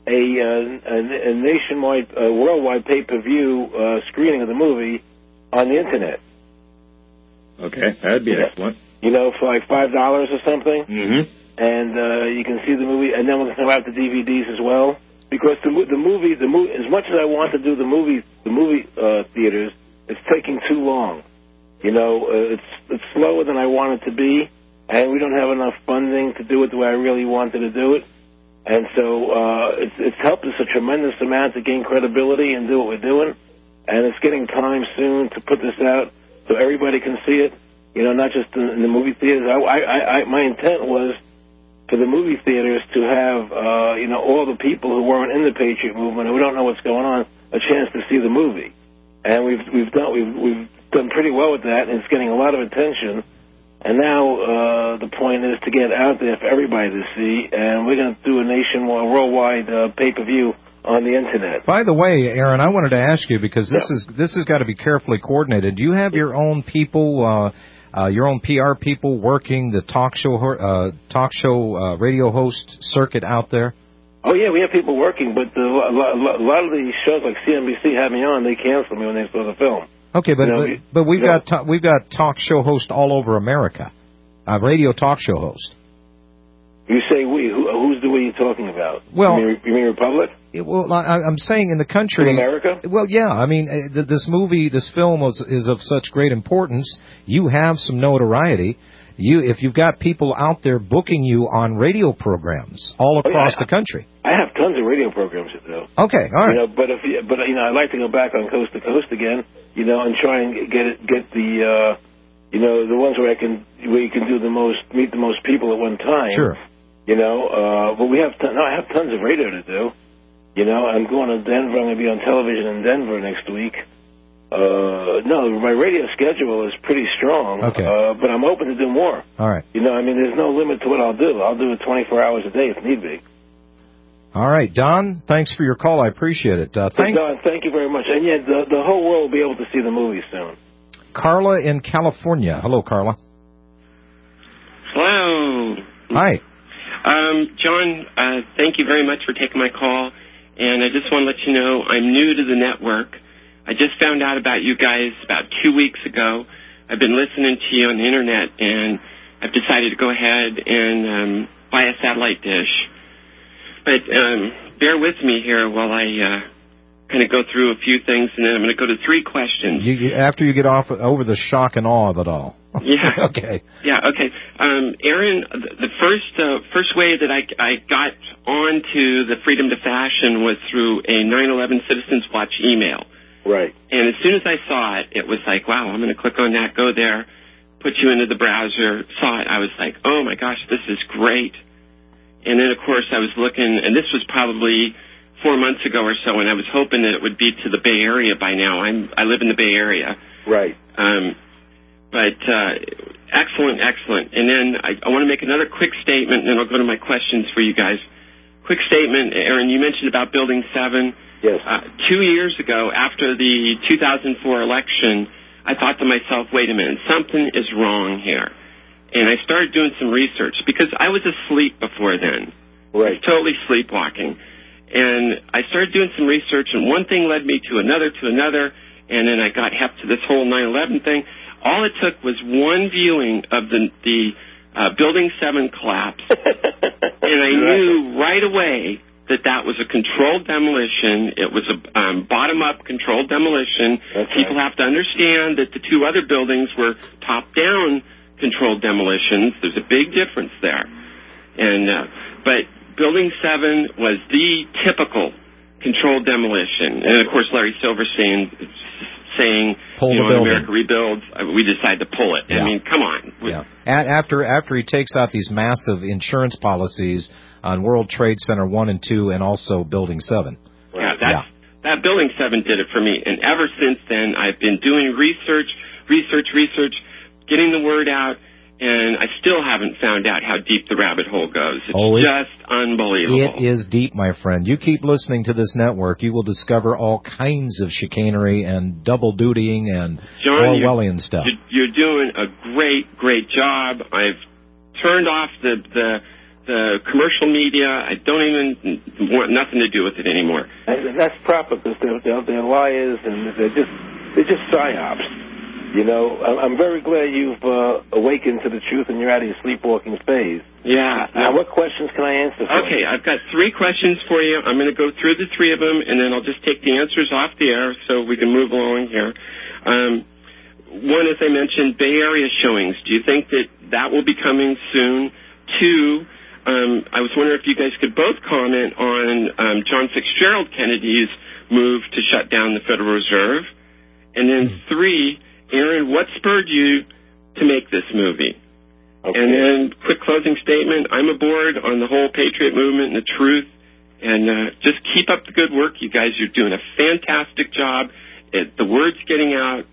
Speaker 3: a nationwide, worldwide pay-per-view screening of the movie on the Internet.
Speaker 15: Okay, that'd be excellent.
Speaker 3: You know, for like $5 or something.
Speaker 15: Mm-hmm.
Speaker 3: And you can see the movie, and then we're going to come out the DVDs as well. Because the movie, as much as I want to do the movie theaters, it's taking too long. You know, it's slower than I want it to be, and we don't have enough funding to do it the way I really wanted to do it. And so it's helped us a tremendous amount to gain credibility and do what we're doing. And it's getting time soon to put this out so everybody can see it. You know, not just in the movie theaters. My intent was for the movie theaters to have, all the people who weren't in the Patriot movement, who don't know what's going on, a chance to see the movie. And we've done pretty well with that, and it's getting a lot of attention. And now the point is to get out there for everybody to see, and we're going to do a nationwide, worldwide pay-per-view on the Internet.
Speaker 2: By the way, Aaron, I wanted to ask you, because this has got to be carefully coordinated. Do you have your own people, your own PR people working the talk show radio host circuit out there?
Speaker 3: Oh, yeah, we have people working, but a lot of these shows like CNBC had me on, they canceled me when they saw the film.
Speaker 2: Okay, but we've got talk show hosts all over America, radio talk show host.
Speaker 3: You say we? Who's the we you're talking about?
Speaker 2: Well,
Speaker 3: you mean Republic?
Speaker 2: Well, I'm saying in the country.
Speaker 3: In America?
Speaker 2: Well, yeah. I mean, this film is of such great importance. You have some notoriety. If you've got people out there booking you on radio programs all across the country.
Speaker 3: I have tons of radio programs to do.
Speaker 2: Okay, all right.
Speaker 3: But I'd like to go back on Coast to Coast again. And try and get the the ones where you can meet the most people at one time.
Speaker 2: Sure.
Speaker 3: But I have tons of radio to do. I'm going to Denver. I'm going to be on television in Denver next week. No, my radio schedule is pretty strong.
Speaker 2: Okay.
Speaker 3: But I'm open to do more.
Speaker 2: All right.
Speaker 3: There's no limit to what I'll do. I'll do it 24 hours a day if need be.
Speaker 2: All right, Don, thanks for your call. I appreciate it. Thanks.
Speaker 3: Don, thank you very much. And the whole world will be able to see the movie soon.
Speaker 2: Carla in California. Hello, Carla.
Speaker 16: Hello.
Speaker 2: Hi.
Speaker 16: John, thank you very much for taking my call. And I just want to let you know I'm new to the network. I just found out about you guys about 2 weeks ago. I've been listening to you on the Internet, and I've decided to go ahead and buy a satellite dish. But bear with me here while I kind of go through a few things, and then I'm going to go to 3 questions.
Speaker 2: After you get over the shock and awe of it all.
Speaker 16: Yeah.
Speaker 2: Okay.
Speaker 16: Yeah, okay. Aaron, the first way that I got onto the Freedom to Fashion was through a 9/11 Citizens Watch email.
Speaker 3: Right.
Speaker 16: And as soon as I saw it, it was like, wow, I'm going to click on that, go there, put you into the browser, saw it. I was like, oh, my gosh, this is great. And then, of course, I was looking, and this was probably 4 months ago or so, and I was hoping that it would be to the Bay Area by now. I live in the Bay Area.
Speaker 3: Right.
Speaker 16: But excellent. And then I want to make another quick statement, and then I'll go to my questions for you guys. Quick statement, Aaron, you mentioned about Building 7.
Speaker 3: Yes.
Speaker 16: 2 years ago, after the 2004 election, I thought to myself, wait a minute, something is wrong here. And I started doing some research because I was asleep before then.
Speaker 3: Right.
Speaker 16: I was totally sleepwalking. And I started doing some research, and one thing led me to another, and then I got hep to this whole 9/11 thing. All it took was one viewing of the Building 7 collapse, and I knew right away that was a controlled demolition. It was a bottom-up controlled demolition.
Speaker 3: Okay.
Speaker 16: People have to understand that the 2 other buildings were top-down controlled demolitions. There's a big difference there. But Building 7 was the typical controlled demolition. And, of course, Larry Silverstein saying,
Speaker 2: when
Speaker 16: America rebuilds, we decide to pull it.
Speaker 2: Yeah.
Speaker 16: I mean, come on.
Speaker 2: Yeah. After he takes out these massive insurance policies on World Trade Center 1 and 2 and also Building 7.
Speaker 16: Yeah, that Building 7 did it for me. And ever since then, I've been doing research, getting the word out, and I still haven't found out how deep the rabbit hole goes. It's just unbelievable.
Speaker 2: It is deep, my friend. You keep listening to this network, you will discover all kinds of chicanery and double dutying and Orwellian stuff.
Speaker 16: You're doing a great job. I've turned off the commercial media. I don't even want nothing to do with it anymore.
Speaker 3: And that's proper because they're liars and they're just psyops. I'm very glad you've awakened to the truth and you're out of your sleepwalking phase.
Speaker 16: Yeah.
Speaker 3: Now, what questions can I answer for you?
Speaker 16: Okay, I've got 3 questions for you. I'm going to go through the 3 of them, and then I'll just take the answers off the air so we can move along here. One, as I mentioned, Bay Area showings. Do you think that will be coming soon? 2, I was wondering if you guys could both comment on John Fitzgerald Kennedy's move to shut down the Federal Reserve. And then 3, Aaron, what spurred you to make this movie? Okay. And then quick closing statement, I'm aboard on the whole Patriot movement and the truth. And just keep up the good work, you guys. You're doing a fantastic job. The word's getting out.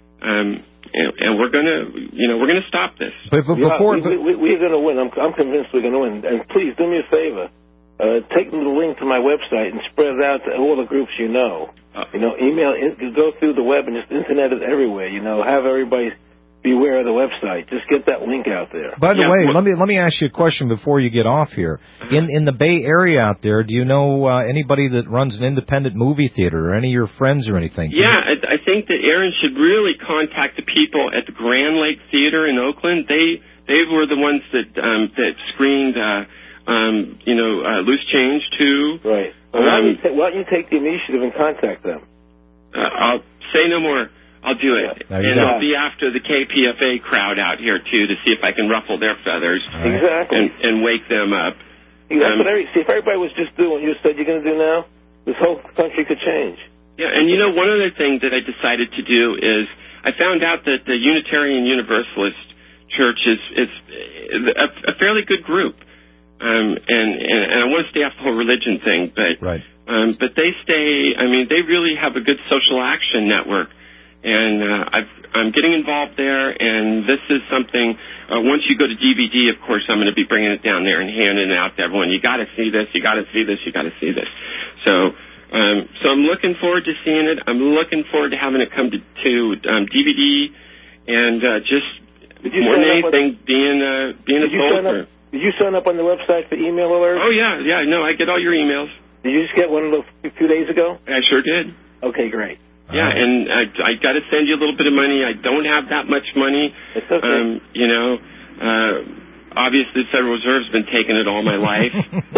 Speaker 16: And we're gonna stop this.
Speaker 3: But we're gonna win. I'm convinced we're gonna win. And please do me a favor. Take the link to my website and spread it out to all the groups you know. Email, go through the web and just internet it everywhere. Have everybody beware of the website. Just get that link out there.
Speaker 2: By the way, let me ask you a question before you get off here. In the Bay Area out there, do you know anybody that runs an independent movie theater, or any of your friends or anything?
Speaker 16: Yeah, I think that Aaron should really contact the people at the Grand Lake Theater in Oakland. They were the ones that screened Loose Change too.
Speaker 3: Right. Well, why don't you take the initiative and contact them?
Speaker 16: I'll say no more. I'll do it. And I'll be after the KPFA crowd out here, too, to see if I can ruffle their feathers.
Speaker 3: Right. Exactly.
Speaker 16: And wake them up.
Speaker 3: See, if everybody was just doing what you said you're going to do now, this whole country could change.
Speaker 16: Yeah, and one other thing that I decided to do is I found out that the Unitarian Universalist Church is a fairly good group. And I want to stay off the whole religion thing, but they they really have a good social action network. And I'm getting involved there, and this is something, once you go to DVD, of course, I'm going to be bringing it down there and handing it out to everyone. You got to see this, you got to see this, you got to see this. So I'm looking forward to seeing it. I'm looking forward to having it come to DVD, and just more than anything, being a soldier.
Speaker 3: Did you sign up on the website for email alerts?
Speaker 16: Oh, yeah, no, I get all your emails.
Speaker 3: Did you just get one of those a few days ago?
Speaker 16: I sure did.
Speaker 3: Okay, great.
Speaker 16: Yeah, and I got to send you a little bit of money. I don't have that much money.
Speaker 3: It's okay.
Speaker 16: Obviously the Federal Reserve's been taking it all my life.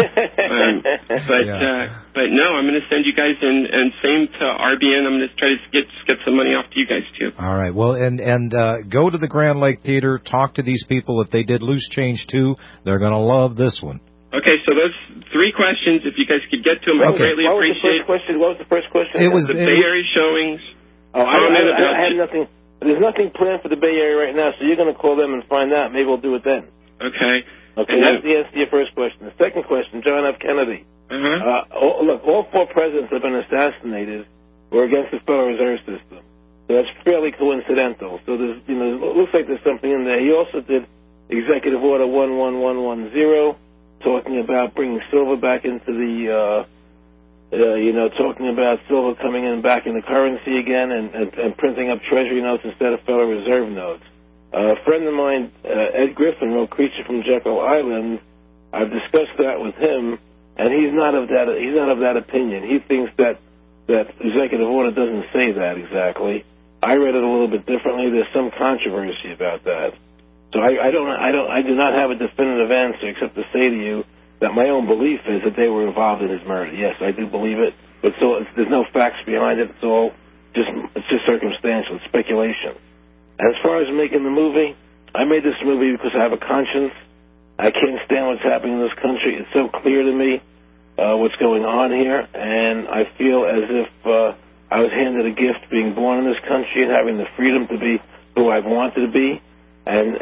Speaker 16: But no, I'm going to send you guys, and same to RBN. I'm going to try to get some money off to you guys too.
Speaker 2: All right. Well, and go to the Grand Lake Theater. Talk to these people. If they did Loose Change too, they're going to love this one.
Speaker 16: Okay, so those 3 questions, if you guys could get to them, I greatly appreciate it.
Speaker 3: What was the first question?
Speaker 2: It was
Speaker 16: the Bay Area showings.
Speaker 3: Oh, I have nothing. There's nothing planned for the Bay Area right now, so you're going to call them and find out. Maybe we'll do it then.
Speaker 16: Okay.
Speaker 3: Okay, that's the answer to your first question. The second question, John F. Kennedy. Look, all 4 presidents have been assassinated were against the Federal Reserve System. So that's fairly coincidental. So there's, it looks like there's something in there. He also did Executive Order 11110. Talking about bringing silver back into the, talking about silver coming in back in the currency again and printing up Treasury notes instead of Federal Reserve notes. A friend of mine, Ed Griffin, wrote Creature from Jekyll Island. I've discussed that with him, and he's not of that opinion. He thinks that Executive Order doesn't say that exactly. I read it a little bit differently. There's some controversy about that. So I do not have a definitive answer except to say to you that my own belief is that they were involved in his murder. Yes, I do believe it, but there's no facts behind it. It's just circumstantial. It's speculation. As far as making the movie, I made this movie because I have a conscience. I can't stand what's happening in this country. It's so clear to me what's going on here, and I feel as if I was handed a gift being born in this country and having the freedom to be who I wanted to be. And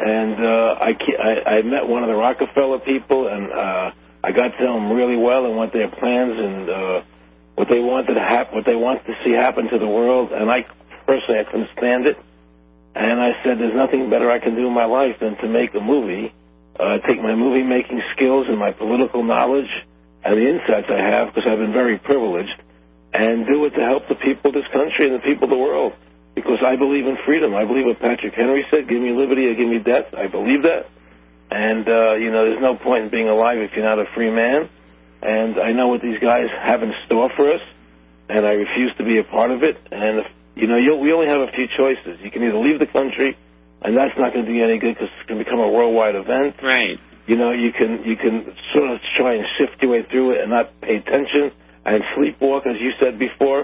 Speaker 3: I met one of the Rockefeller people, and I got to know them really well and what their plans and what they wanted to see happen to the world. And I personally couldn't stand it. And I said, there's nothing better I can do in my life than to make a movie, take my movie-making skills and my political knowledge and the insights I have, because I've been very privileged, and do it to help the people of this country and the people of the world. Because I believe in freedom. I believe what Patrick Henry said, give me liberty or give me death. I believe that. And, there's no point in being alive if you're not a free man. And I know what these guys have in store for us, and I refuse to be a part of it. And, we only have a few choices. You can either leave the country, and that's not going to do you any good because it's going to become a worldwide event.
Speaker 16: Right.
Speaker 3: You can sort of try and sift your way through it and not pay attention and sleepwalk, as you said before,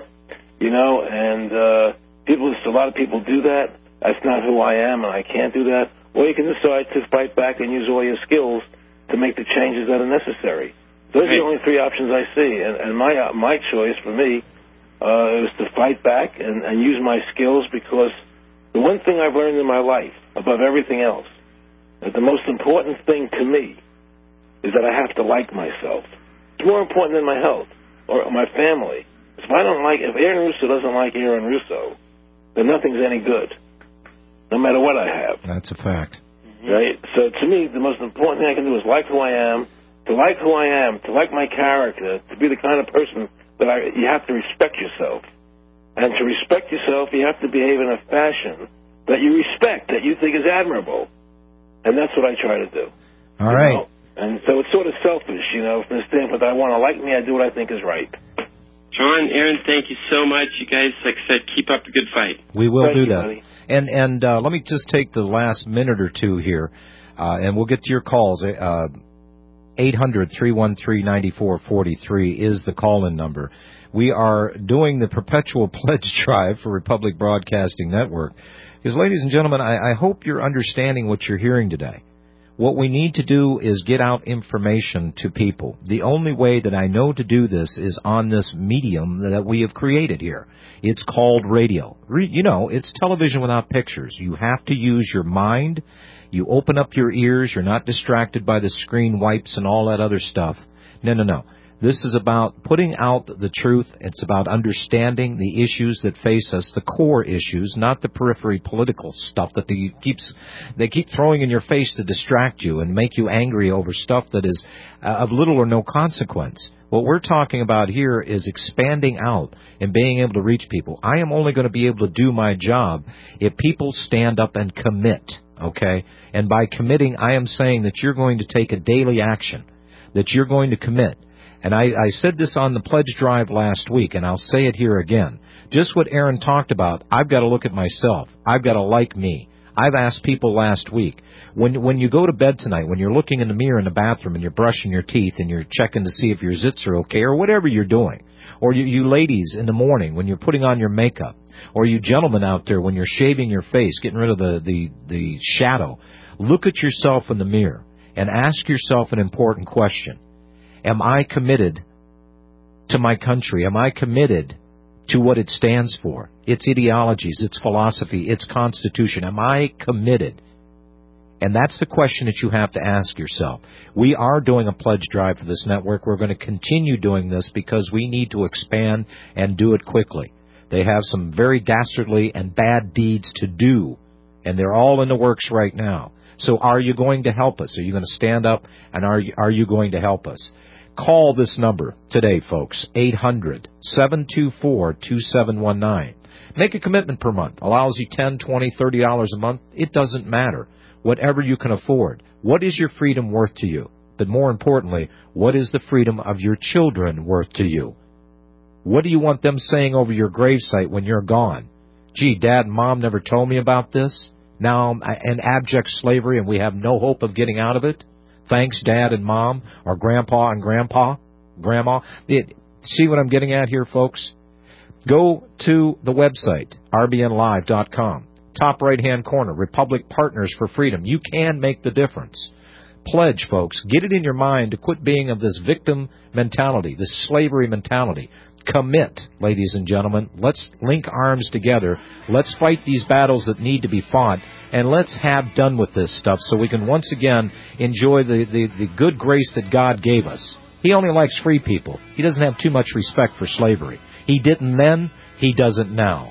Speaker 3: and a lot of people do that. That's not who I am, and I can't do that. Or you can decide to fight back and use all your skills to make the changes that are necessary. Those are the only 3 options I see. And my choice for me is to fight back and use my skills, because the one thing I've learned in my life, above everything else, that the most important thing to me is that I have to like myself. It's more important than my health or my family. If Aaron Russo doesn't like Aaron Russo, then nothing's any good, no matter what I have.
Speaker 2: That's a fact.
Speaker 3: Right? So to me, the most important thing I can do is like who I am, to like my character, to be the kind of person that you have to respect yourself. And to respect yourself, you have to behave in a fashion that you respect, that you think is admirable. And that's what I try to do.
Speaker 2: All right.
Speaker 3: And so it's sort of selfish, from the standpoint that I want to like me, I do what I think is right.
Speaker 16: John, Aaron, thank you so much. You guys, like I said, keep up the good fight.
Speaker 2: We will
Speaker 3: Thank
Speaker 2: do
Speaker 3: you,
Speaker 2: that.
Speaker 3: buddy.
Speaker 2: And let me just take the last minute or two here, and we'll get to your calls. 800-313-9443 is the call-in number. We are doing the perpetual pledge drive for Republic Broadcasting Network. Because, ladies and gentlemen, I hope you're understanding what you're hearing today. What we need to do is get out information to people. The only way that I know to do this is on this medium that we have created here. It's called radio. It's television without pictures. You have to use your mind. You open up your ears. You're not distracted by the screen wipes and all that other stuff. No. This is about putting out the truth. It's about understanding the issues that face us, the core issues, not the periphery political stuff that they keep throwing in your face to distract you and make you angry over stuff that is of little or no consequence. What we're talking about here is expanding out and being able to reach people. I am only going to be able to do my job if people stand up and commit, okay? And by committing, I am saying that you're going to take a daily action, that you're going to commit. And I said this on the pledge drive last week, and I'll say it here again. Just what Aaron talked about, I've got to look at myself. I've got to like me. I've asked people last week, when you go to bed tonight, when you're looking in the mirror in the bathroom and you're brushing your teeth and you're checking to see if your zits are okay or whatever you're doing, or you ladies in the morning when you're putting on your makeup, or you gentlemen out there when you're shaving your face, getting rid of the shadow, look at yourself in the mirror and ask yourself an important question. Am I committed to my country? Am I committed to what it stands for? Its ideologies, its philosophy, its constitution. Am I committed? And that's the question that you have to ask yourself. We are doing a pledge drive for this network. We're going to continue doing this because we need to expand and do it quickly. They have some very dastardly and bad deeds to do, and they're all in the works right now. So are you going to help us? Are you going to stand up, and are you going to help us? Call this number today, folks, 800-724-2719. Make a commitment per month. Allows you $10, $20, $30 a month. It doesn't matter. Whatever you can afford. What is your freedom worth to you? But more importantly, what is the freedom of your children worth to you? What do you want them saying over your gravesite when you're gone? Gee, Dad and Mom never told me about this. Now I'm in abject slavery and we have no hope of getting out of it. Thanks, Dad and Mom, or Grandpa and Grandma. See what I'm getting at here, folks? Go to the website, rbnlive.com. Top right-hand corner, Republic Partners for Freedom. You can make the difference. Pledge, folks. Get it in your mind to quit being of this victim mentality, this slavery mentality. Commit, ladies and gentlemen. Let's link arms together. Let's fight these battles that need to be fought. And let's have done with this stuff so we can once again enjoy the good grace that God gave us. He only likes free people. He doesn't have too much respect for slavery. He didn't then. He doesn't now.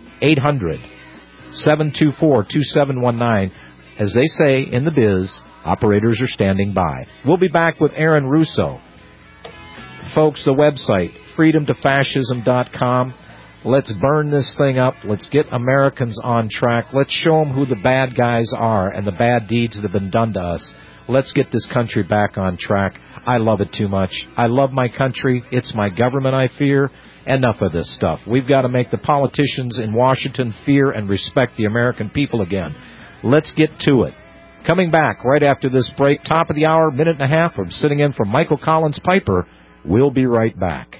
Speaker 2: 800-724-2719. As they say in the biz, operators are standing by. We'll be back with Aaron Russo. Folks, the website, freedomtofascism.com. Let's burn this thing up. Let's get Americans on track. Let's show them who the bad guys are and the bad deeds that have been done to us. Let's get this country back on track. I love it too much. I love my country. It's my government I fear. Enough of this stuff. We've got to make the politicians in Washington fear and respect the American people again. Let's get to it. Coming back right after this break, top of the hour, minute and a half. I'm sitting in for Michael Collins Piper. We'll be right back.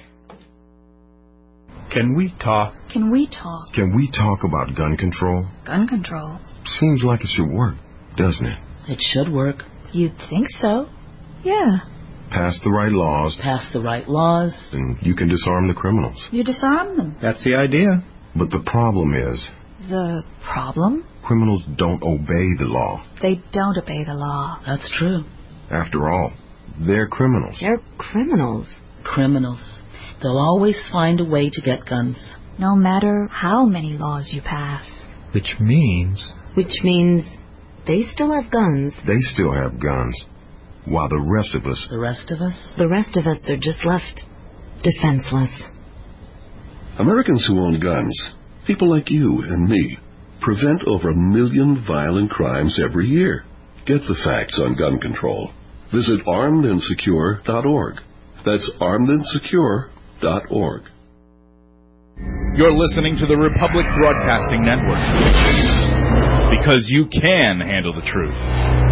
Speaker 17: Can we talk?
Speaker 18: Can we talk?
Speaker 17: Can we talk about gun control?
Speaker 18: Gun control?
Speaker 17: Seems like it should work, doesn't it?
Speaker 18: It should work. You'd think so. Yeah.
Speaker 17: Pass the right laws.
Speaker 18: Pass the right laws.
Speaker 17: And you can disarm the criminals.
Speaker 18: You disarm them.
Speaker 12: That's the idea.
Speaker 17: But the problem is...
Speaker 18: The problem?
Speaker 17: Criminals don't obey the law.
Speaker 18: They don't obey the law. That's true.
Speaker 17: After all, they're criminals.
Speaker 18: They're criminals. Criminals. They'll always find a way to get guns. No matter how many laws you pass.
Speaker 12: Which means
Speaker 18: they still have guns.
Speaker 17: They still have guns. While the rest of us...
Speaker 18: The rest of us? The rest of us are just left defenseless.
Speaker 19: Americans who own guns, people like you and me, prevent over 1 million violent crimes every year. Get the facts on gun control. Visit armedandsecure.org. That's armedandsecure.org.
Speaker 12: You're listening to the Republic Broadcasting Network. Because you can handle the truth.